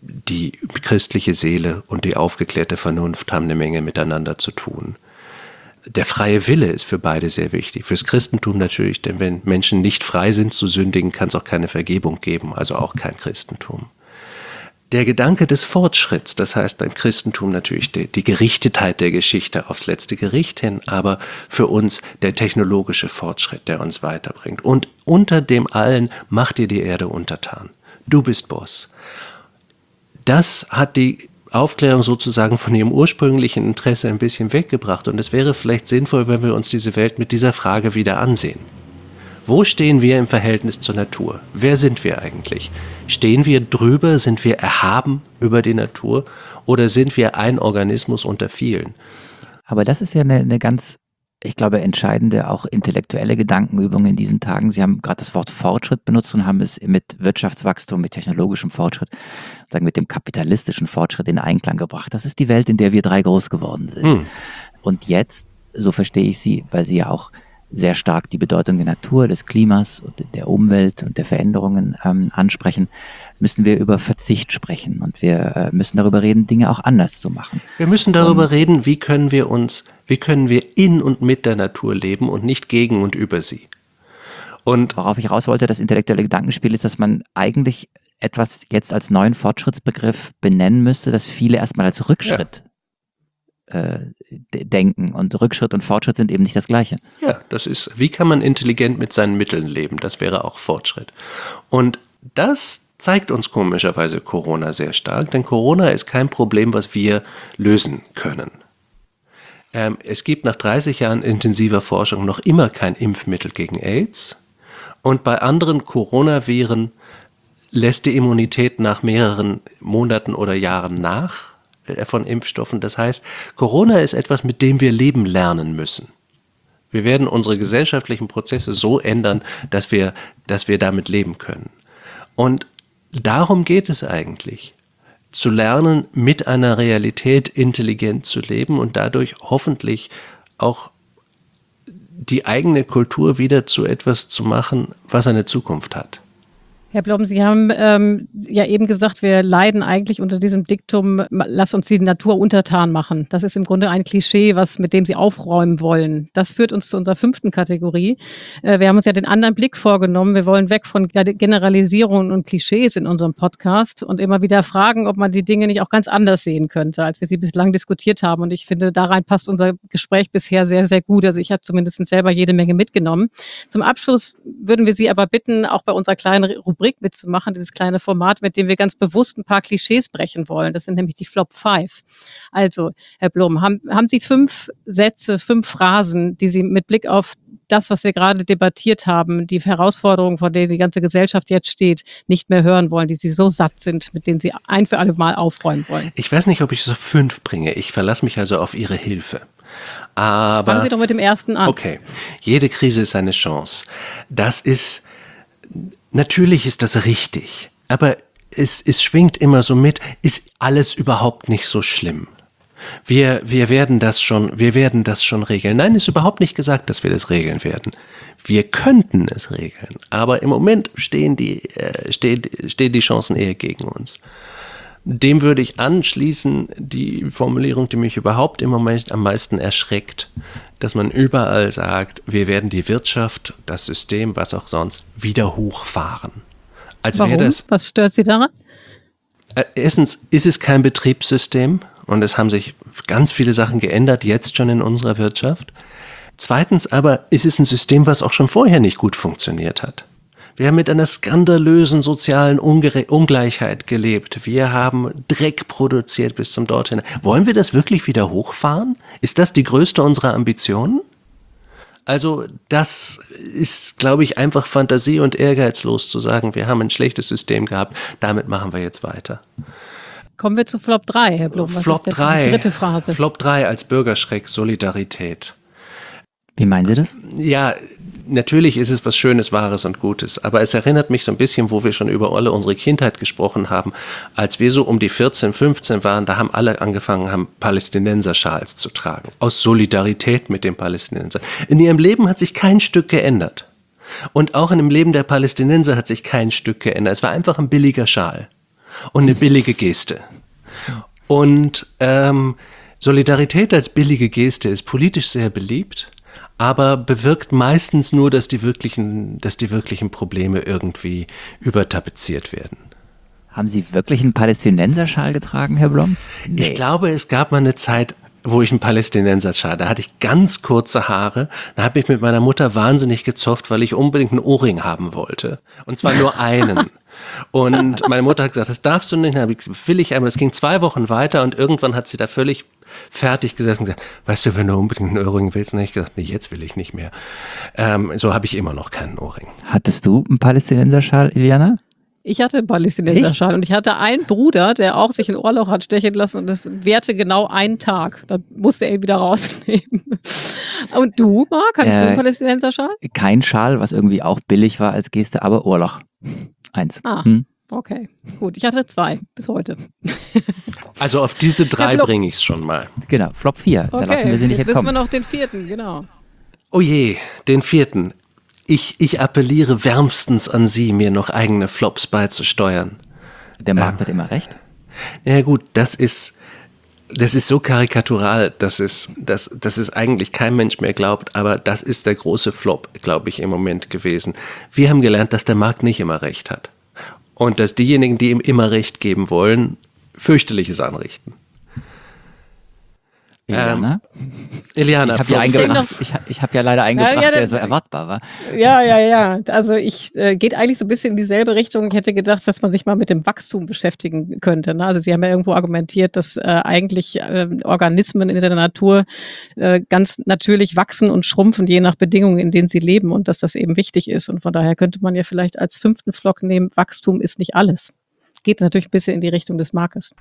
die christliche Seele und die aufgeklärte Vernunft haben eine Menge miteinander zu tun. Der freie Wille ist für beide sehr wichtig. Fürs Christentum natürlich, denn wenn Menschen nicht frei sind zu sündigen, kann es auch keine Vergebung geben, also auch kein Christentum. Der Gedanke des Fortschritts, das heißt ein Christentum natürlich die Gerichtetheit der Geschichte aufs letzte Gericht hin, aber für uns der technologische Fortschritt, der uns weiterbringt. Und unter dem allen macht dir die Erde untertan. Du bist Boss. Das hat die Aufklärung sozusagen von ihrem ursprünglichen Interesse ein bisschen weggebracht. Und es wäre vielleicht sinnvoll, wenn wir uns diese Welt mit dieser Frage wieder ansehen. Wo stehen wir im Verhältnis zur Natur? Wer sind wir eigentlich? Stehen wir drüber? Sind wir erhaben über die Natur? Oder sind wir ein Organismus unter vielen? Aber das ist ja eine ganz, ich glaube, entscheidende, auch intellektuelle Gedankenübung in diesen Tagen. Sie haben gerade das Wort Fortschritt benutzt und haben es mit Wirtschaftswachstum, mit technologischem Fortschritt, sagen mit dem kapitalistischen Fortschritt in Einklang gebracht. Das ist die Welt, in der wir drei groß geworden sind. Und jetzt, so verstehe ich Sie, weil Sie ja auch sehr stark die Bedeutung der Natur, des Klimas und der Umwelt und der Veränderungen ansprechen, müssen wir über Verzicht sprechen und wir müssen darüber reden, Dinge auch anders zu machen. Wir müssen darüber reden, wie können wir in und mit der Natur leben und nicht gegen und über sie. Und worauf ich raus wollte, das intellektuelle Gedankenspiel ist, dass man eigentlich etwas jetzt als neuen Fortschrittsbegriff benennen müsste, das viele erstmal als Rückschritt denken. Und Rückschritt und Fortschritt sind eben nicht das Gleiche. Ja, das ist, wie kann man intelligent mit seinen Mitteln leben? Das wäre auch Fortschritt. Und das zeigt uns komischerweise Corona sehr stark, denn Corona ist kein Problem, was wir lösen können. Es gibt nach 30 Jahren intensiver Forschung noch immer kein Impfmittel gegen AIDS. Und bei anderen Coronaviren lässt die Immunität nach mehreren Monaten oder Jahren nach von Impfstoffen. Das heißt, Corona ist etwas, mit dem wir leben lernen müssen. Wir werden unsere gesellschaftlichen Prozesse so ändern, dass wir damit leben können. Und darum geht es eigentlich. Zu lernen, mit einer Realität intelligent zu leben und dadurch hoffentlich auch die eigene Kultur wieder zu etwas zu machen, was eine Zukunft hat. Herr Blom, Sie haben ja eben gesagt, wir leiden eigentlich unter diesem Diktum, lass uns die Natur untertan machen. Das ist im Grunde ein Klischee, mit dem Sie aufräumen wollen. Das führt uns zu unserer 5. Kategorie. Wir haben uns ja den anderen Blick vorgenommen. Wir wollen weg von Generalisierungen und Klischees in unserem Podcast und immer wieder fragen, ob man die Dinge nicht auch ganz anders sehen könnte, als wir sie bislang diskutiert haben. Und ich finde, da rein passt unser Gespräch bisher sehr, sehr gut. Also ich habe zumindest selber jede Menge mitgenommen. Zum Abschluss würden wir Sie aber bitten, auch bei unserer kleinen Rubrik mitzumachen, dieses kleine Format, mit dem wir ganz bewusst ein paar Klischees brechen wollen. Das sind nämlich die Flop 5. Also, Herr Blum, haben Sie 5 Sätze, 5 Phrasen, die Sie mit Blick auf das, was wir gerade debattiert haben, die Herausforderungen, vor denen die ganze Gesellschaft jetzt steht, nicht mehr hören wollen, die Sie so satt sind, mit denen Sie ein für alle Mal aufräumen wollen? Ich weiß nicht, ob ich so 5 bringe. Ich verlasse mich also auf Ihre Hilfe. Aber fangen Sie doch mit dem ersten an. Okay. Jede Krise ist eine Chance. Natürlich ist das richtig, aber es schwingt immer so mit, ist alles überhaupt nicht so schlimm. Wir werden das schon regeln. Nein, ist überhaupt nicht gesagt, dass wir das regeln werden. Wir könnten es regeln, aber im Moment stehen die Chancen eher gegen uns. Dem würde ich anschließen, die Formulierung, die mich überhaupt im Moment am meisten erschreckt, dass man überall sagt, wir werden die Wirtschaft, das System, was auch sonst, wieder hochfahren. Warum? Was stört Sie daran? Erstens ist es kein Betriebssystem und es haben sich ganz viele Sachen geändert, jetzt schon in unserer Wirtschaft. Zweitens aber ist es ein System, was auch schon vorher nicht gut funktioniert hat. Wir haben mit einer skandalösen sozialen Ungleichheit gelebt. Wir haben Dreck produziert bis zum Dorthin. Wollen wir das wirklich wieder hochfahren? Ist das die größte unserer Ambitionen? Also das ist, glaube ich, einfach Fantasie und ehrgeizlos zu sagen, wir haben ein schlechtes System gehabt, damit machen wir jetzt weiter. Kommen wir zu Flop 3, Herr Blum. Flop 3, die dritte Phrase? Flop 3 als Bürgerschreck, Solidarität. Wie meinen Sie das? Ja, natürlich ist es was Schönes, Wahres und Gutes, aber es erinnert mich so ein bisschen, wo wir schon über alle unsere Kindheit gesprochen haben, als wir so um die 14, 15 waren, da haben alle angefangen, Palästinenser-Schals zu tragen, aus Solidarität mit den Palästinensern. In ihrem Leben hat sich kein Stück geändert. Und auch in dem Leben der Palästinenser hat sich kein Stück geändert. Es war einfach ein billiger Schal. und eine billige Geste. Und Solidarität als billige Geste ist politisch sehr beliebt, aber bewirkt meistens nur, dass die wirklichen Probleme irgendwie übertapeziert werden. Haben Sie wirklich einen Palästinenserschal getragen, Herr Blom? Nee. Ich glaube, es gab mal eine Zeit, wo ich einen Palästinenserschal, da hatte ich ganz kurze Haare, da habe ich mit meiner Mutter wahnsinnig gezofft, weil ich unbedingt einen Ohrring haben wollte. Und zwar nur einen. Und meine Mutter hat gesagt, das darfst du nicht, will ich einmal. Das ging 2 Wochen weiter und irgendwann hat sie da völlig fertig gesessen und gesagt, weißt du, wenn du unbedingt einen Ohrring willst, dann habe ich gesagt, nee, jetzt will ich nicht mehr. So habe ich immer noch keinen Ohrring. Hattest du einen Palästinenserschal, Iliana? Ich hatte einen Palästinenserschal und ich hatte einen Bruder, der auch sich ein Ohrloch hat stechen lassen und das währte genau einen Tag. Dann musste er ihn wieder rausnehmen. Und du, Marc, hattest du einen Palästinenserschal? Kein Schal, was irgendwie auch billig war als Geste, aber Ohrloch. 1. Okay, gut. Ich hatte 2 bis heute. Also auf diese 3 bringe ich es schon mal. Genau, Flop 4. Okay, da lassen wir sie nicht jetzt entkommen. wissen wir noch den 4., genau. Oh je, den 4. Ich appelliere wärmstens an Sie, mir noch eigene Flops beizusteuern. Der Markt hat immer recht. Ja gut, das ist so karikatural, dass es eigentlich kein Mensch mehr glaubt, aber das ist der große Flop, glaube ich, im Moment gewesen. Wir haben gelernt, dass der Markt nicht immer recht hat. Und dass diejenigen, die ihm immer recht geben wollen, fürchterliches anrichten. Iliana? Iliana, ich hab ja leider eingebracht, der so erwartbar war. Ja. Also geht eigentlich so ein bisschen in dieselbe Richtung. Ich hätte gedacht, dass man sich mal mit dem Wachstum beschäftigen könnte. Ne? Also Sie haben ja irgendwo argumentiert, dass eigentlich Organismen in der Natur ganz natürlich wachsen und schrumpfen, je nach Bedingungen, in denen sie leben und dass das eben wichtig ist. Und von daher könnte man ja vielleicht als 5. Flock nehmen, Wachstum ist nicht alles. Geht natürlich ein bisschen in die Richtung des Marktes.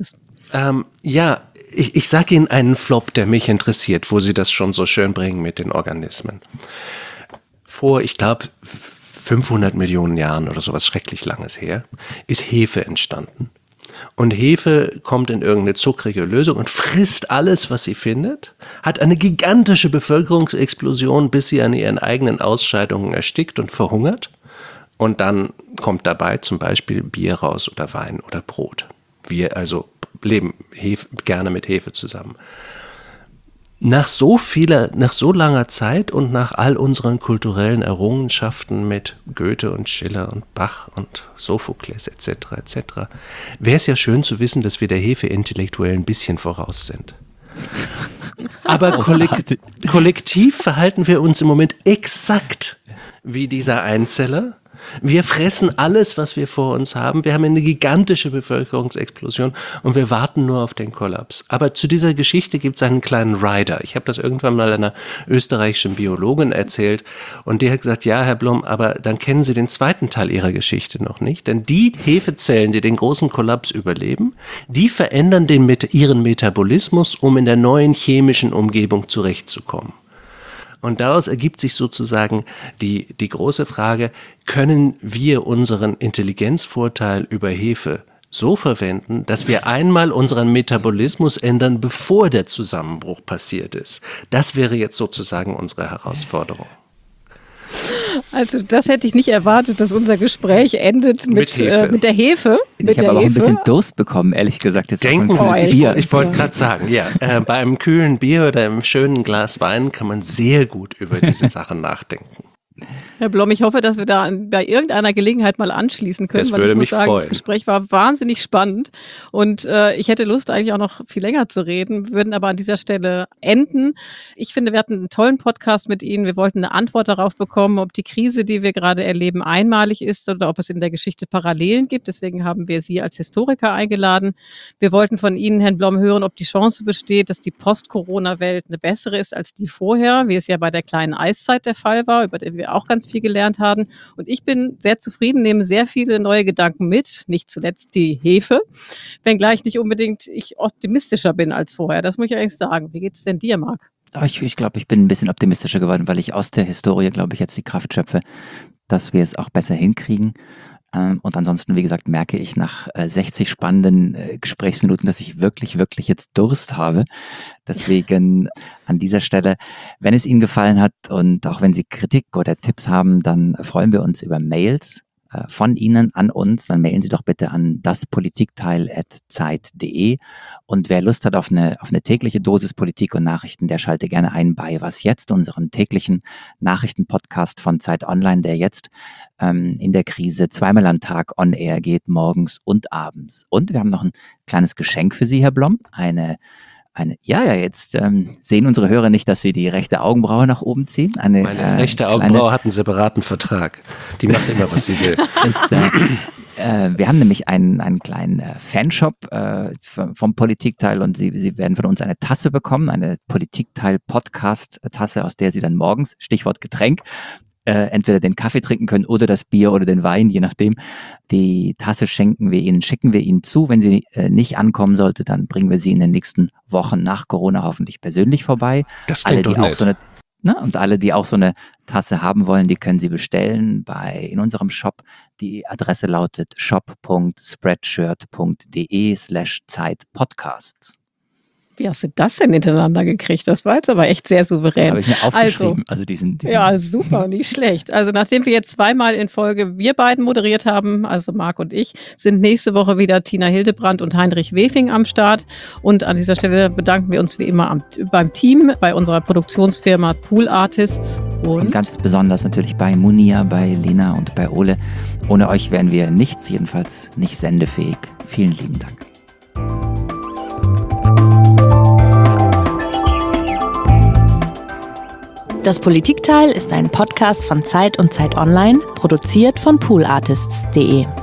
Ja, ich sage Ihnen einen Flop, der mich interessiert, wo Sie das schon so schön bringen mit den Organismen. Vor, ich glaube, 500 Millionen Jahren oder sowas schrecklich Langes her, ist Hefe entstanden. Und Hefe kommt in irgendeine zuckrige Lösung und frisst alles, was sie findet, hat eine gigantische Bevölkerungsexplosion, bis sie an ihren eigenen Ausscheidungen erstickt und verhungert. Und dann kommt dabei zum Beispiel Bier raus oder Wein oder Brot. Wir also leben gerne mit Hefe zusammen. Nach so langer Zeit und nach all unseren kulturellen Errungenschaften mit Goethe und Schiller und Bach und Sophokles etc. wäre es ja schön zu wissen, dass wir der Hefe intellektuell ein bisschen voraus sind. Aber kollektiv verhalten wir uns im Moment exakt wie dieser Einzeller. Wir fressen alles, was wir vor uns haben. Wir haben eine gigantische Bevölkerungsexplosion und wir warten nur auf den Kollaps. Aber zu dieser Geschichte gibt es einen kleinen Rider. Ich habe das irgendwann mal einer österreichischen Biologin erzählt und die hat gesagt, ja, Herr Blom, aber dann kennen Sie den zweiten Teil Ihrer Geschichte noch nicht. Denn die Hefezellen, die den großen Kollaps überleben, die verändern ihren Metabolismus, um in der neuen chemischen Umgebung zurechtzukommen. Und daraus ergibt sich sozusagen die große Frage, können wir unseren Intelligenzvorteil über Hefe so verwenden, dass wir einmal unseren Metabolismus ändern, bevor der Zusammenbruch passiert ist? Das wäre jetzt sozusagen unsere Herausforderung. Also das hätte ich nicht erwartet, dass unser Gespräch endet mit der Hefe. Ich habe aber auch ein bisschen Durst bekommen, ehrlich gesagt. Jetzt denken Sie, ich wollte gerade sagen, ja, bei einem kühlen Bier oder einem schönen Glas Wein kann man sehr gut über diese Sachen nachdenken. Herr Blom, ich hoffe, dass wir da bei irgendeiner Gelegenheit mal anschließen können. Das würde mich freuen. Das Gespräch war wahnsinnig spannend und ich hätte Lust, eigentlich auch noch viel länger zu reden, würden aber an dieser Stelle enden. Ich finde, wir hatten einen tollen Podcast mit Ihnen. Wir wollten eine Antwort darauf bekommen, ob die Krise, die wir gerade erleben, einmalig ist oder ob es in der Geschichte Parallelen gibt. Deswegen haben wir Sie als Historiker eingeladen. Wir wollten von Ihnen, Herrn Blom, hören, ob die Chance besteht, dass die Post-Corona-Welt eine bessere ist als die vorher, wie es ja bei der kleinen Eiszeit der Fall war, über die wir auch ganz viel gelernt haben. Und ich bin sehr zufrieden, nehme sehr viele neue Gedanken mit, nicht zuletzt die Hefe, wenngleich nicht unbedingt ich optimistischer bin als vorher. Das muss ich eigentlich sagen. Wie geht's denn dir, Marc? Ich glaube, ich bin ein bisschen optimistischer geworden, weil ich aus der Historie, glaube ich, jetzt die Kraft schöpfe, dass wir es auch besser hinkriegen. Und ansonsten, wie gesagt, merke ich nach 60 spannenden Gesprächsminuten, dass ich wirklich jetzt Durst habe. Deswegen an dieser Stelle, wenn es Ihnen gefallen hat und auch wenn Sie Kritik oder Tipps haben, dann freuen wir uns über Mails von Ihnen an uns, dann mailen Sie doch bitte an daspolitikteil@zeit.de. Und wer Lust hat auf eine tägliche Dosis Politik und Nachrichten, der schalte gerne ein bei Was Jetzt, unserem täglichen Nachrichtenpodcast von Zeit Online, der jetzt in der Krise zweimal am Tag on air geht, morgens und abends. Und wir haben noch ein kleines Geschenk für Sie, Herr Blom. Jetzt sehen unsere Hörer nicht, dass Sie die rechte Augenbraue nach oben ziehen. Meine rechte Augenbraue hat einen separaten Vertrag. Die macht immer, was sie will. Wir haben nämlich einen kleinen Fanshop vom Politikteil und Sie werden von uns eine Tasse bekommen, eine Politikteil-Podcast-Tasse, aus der Sie dann morgens, Stichwort Getränk, entweder den Kaffee trinken können oder das Bier oder den Wein, je nachdem. Die Tasse schicken wir Ihnen zu. Wenn sie nicht ankommen sollte, dann bringen wir sie in den nächsten Wochen nach Corona hoffentlich persönlich vorbei. Das klingt doch nett. Und alle, die auch so eine Tasse haben wollen, die können sie bestellen in unserem Shop. Die Adresse lautet shop.spreadshirt.de/Zeitpodcasts. Wie hast du das denn hintereinander gekriegt? Das war jetzt aber echt sehr souverän. Habe ich mir aufgeschrieben. Ja, super, nicht schlecht. Also nachdem wir jetzt zweimal in Folge wir beiden moderiert haben, also Marc und ich, sind nächste Woche wieder Tina Hildebrandt und Heinrich Wefing am Start. Und an dieser Stelle bedanken wir uns wie immer beim Team, bei unserer Produktionsfirma Pool Artists. Und ganz besonders natürlich bei Munia, bei Lena und bei Ole. Ohne euch wären wir nichts, jedenfalls nicht sendefähig. Vielen lieben Dank. Das Politikteil ist ein Podcast von Zeit und Zeit Online, produziert von poolartists.de.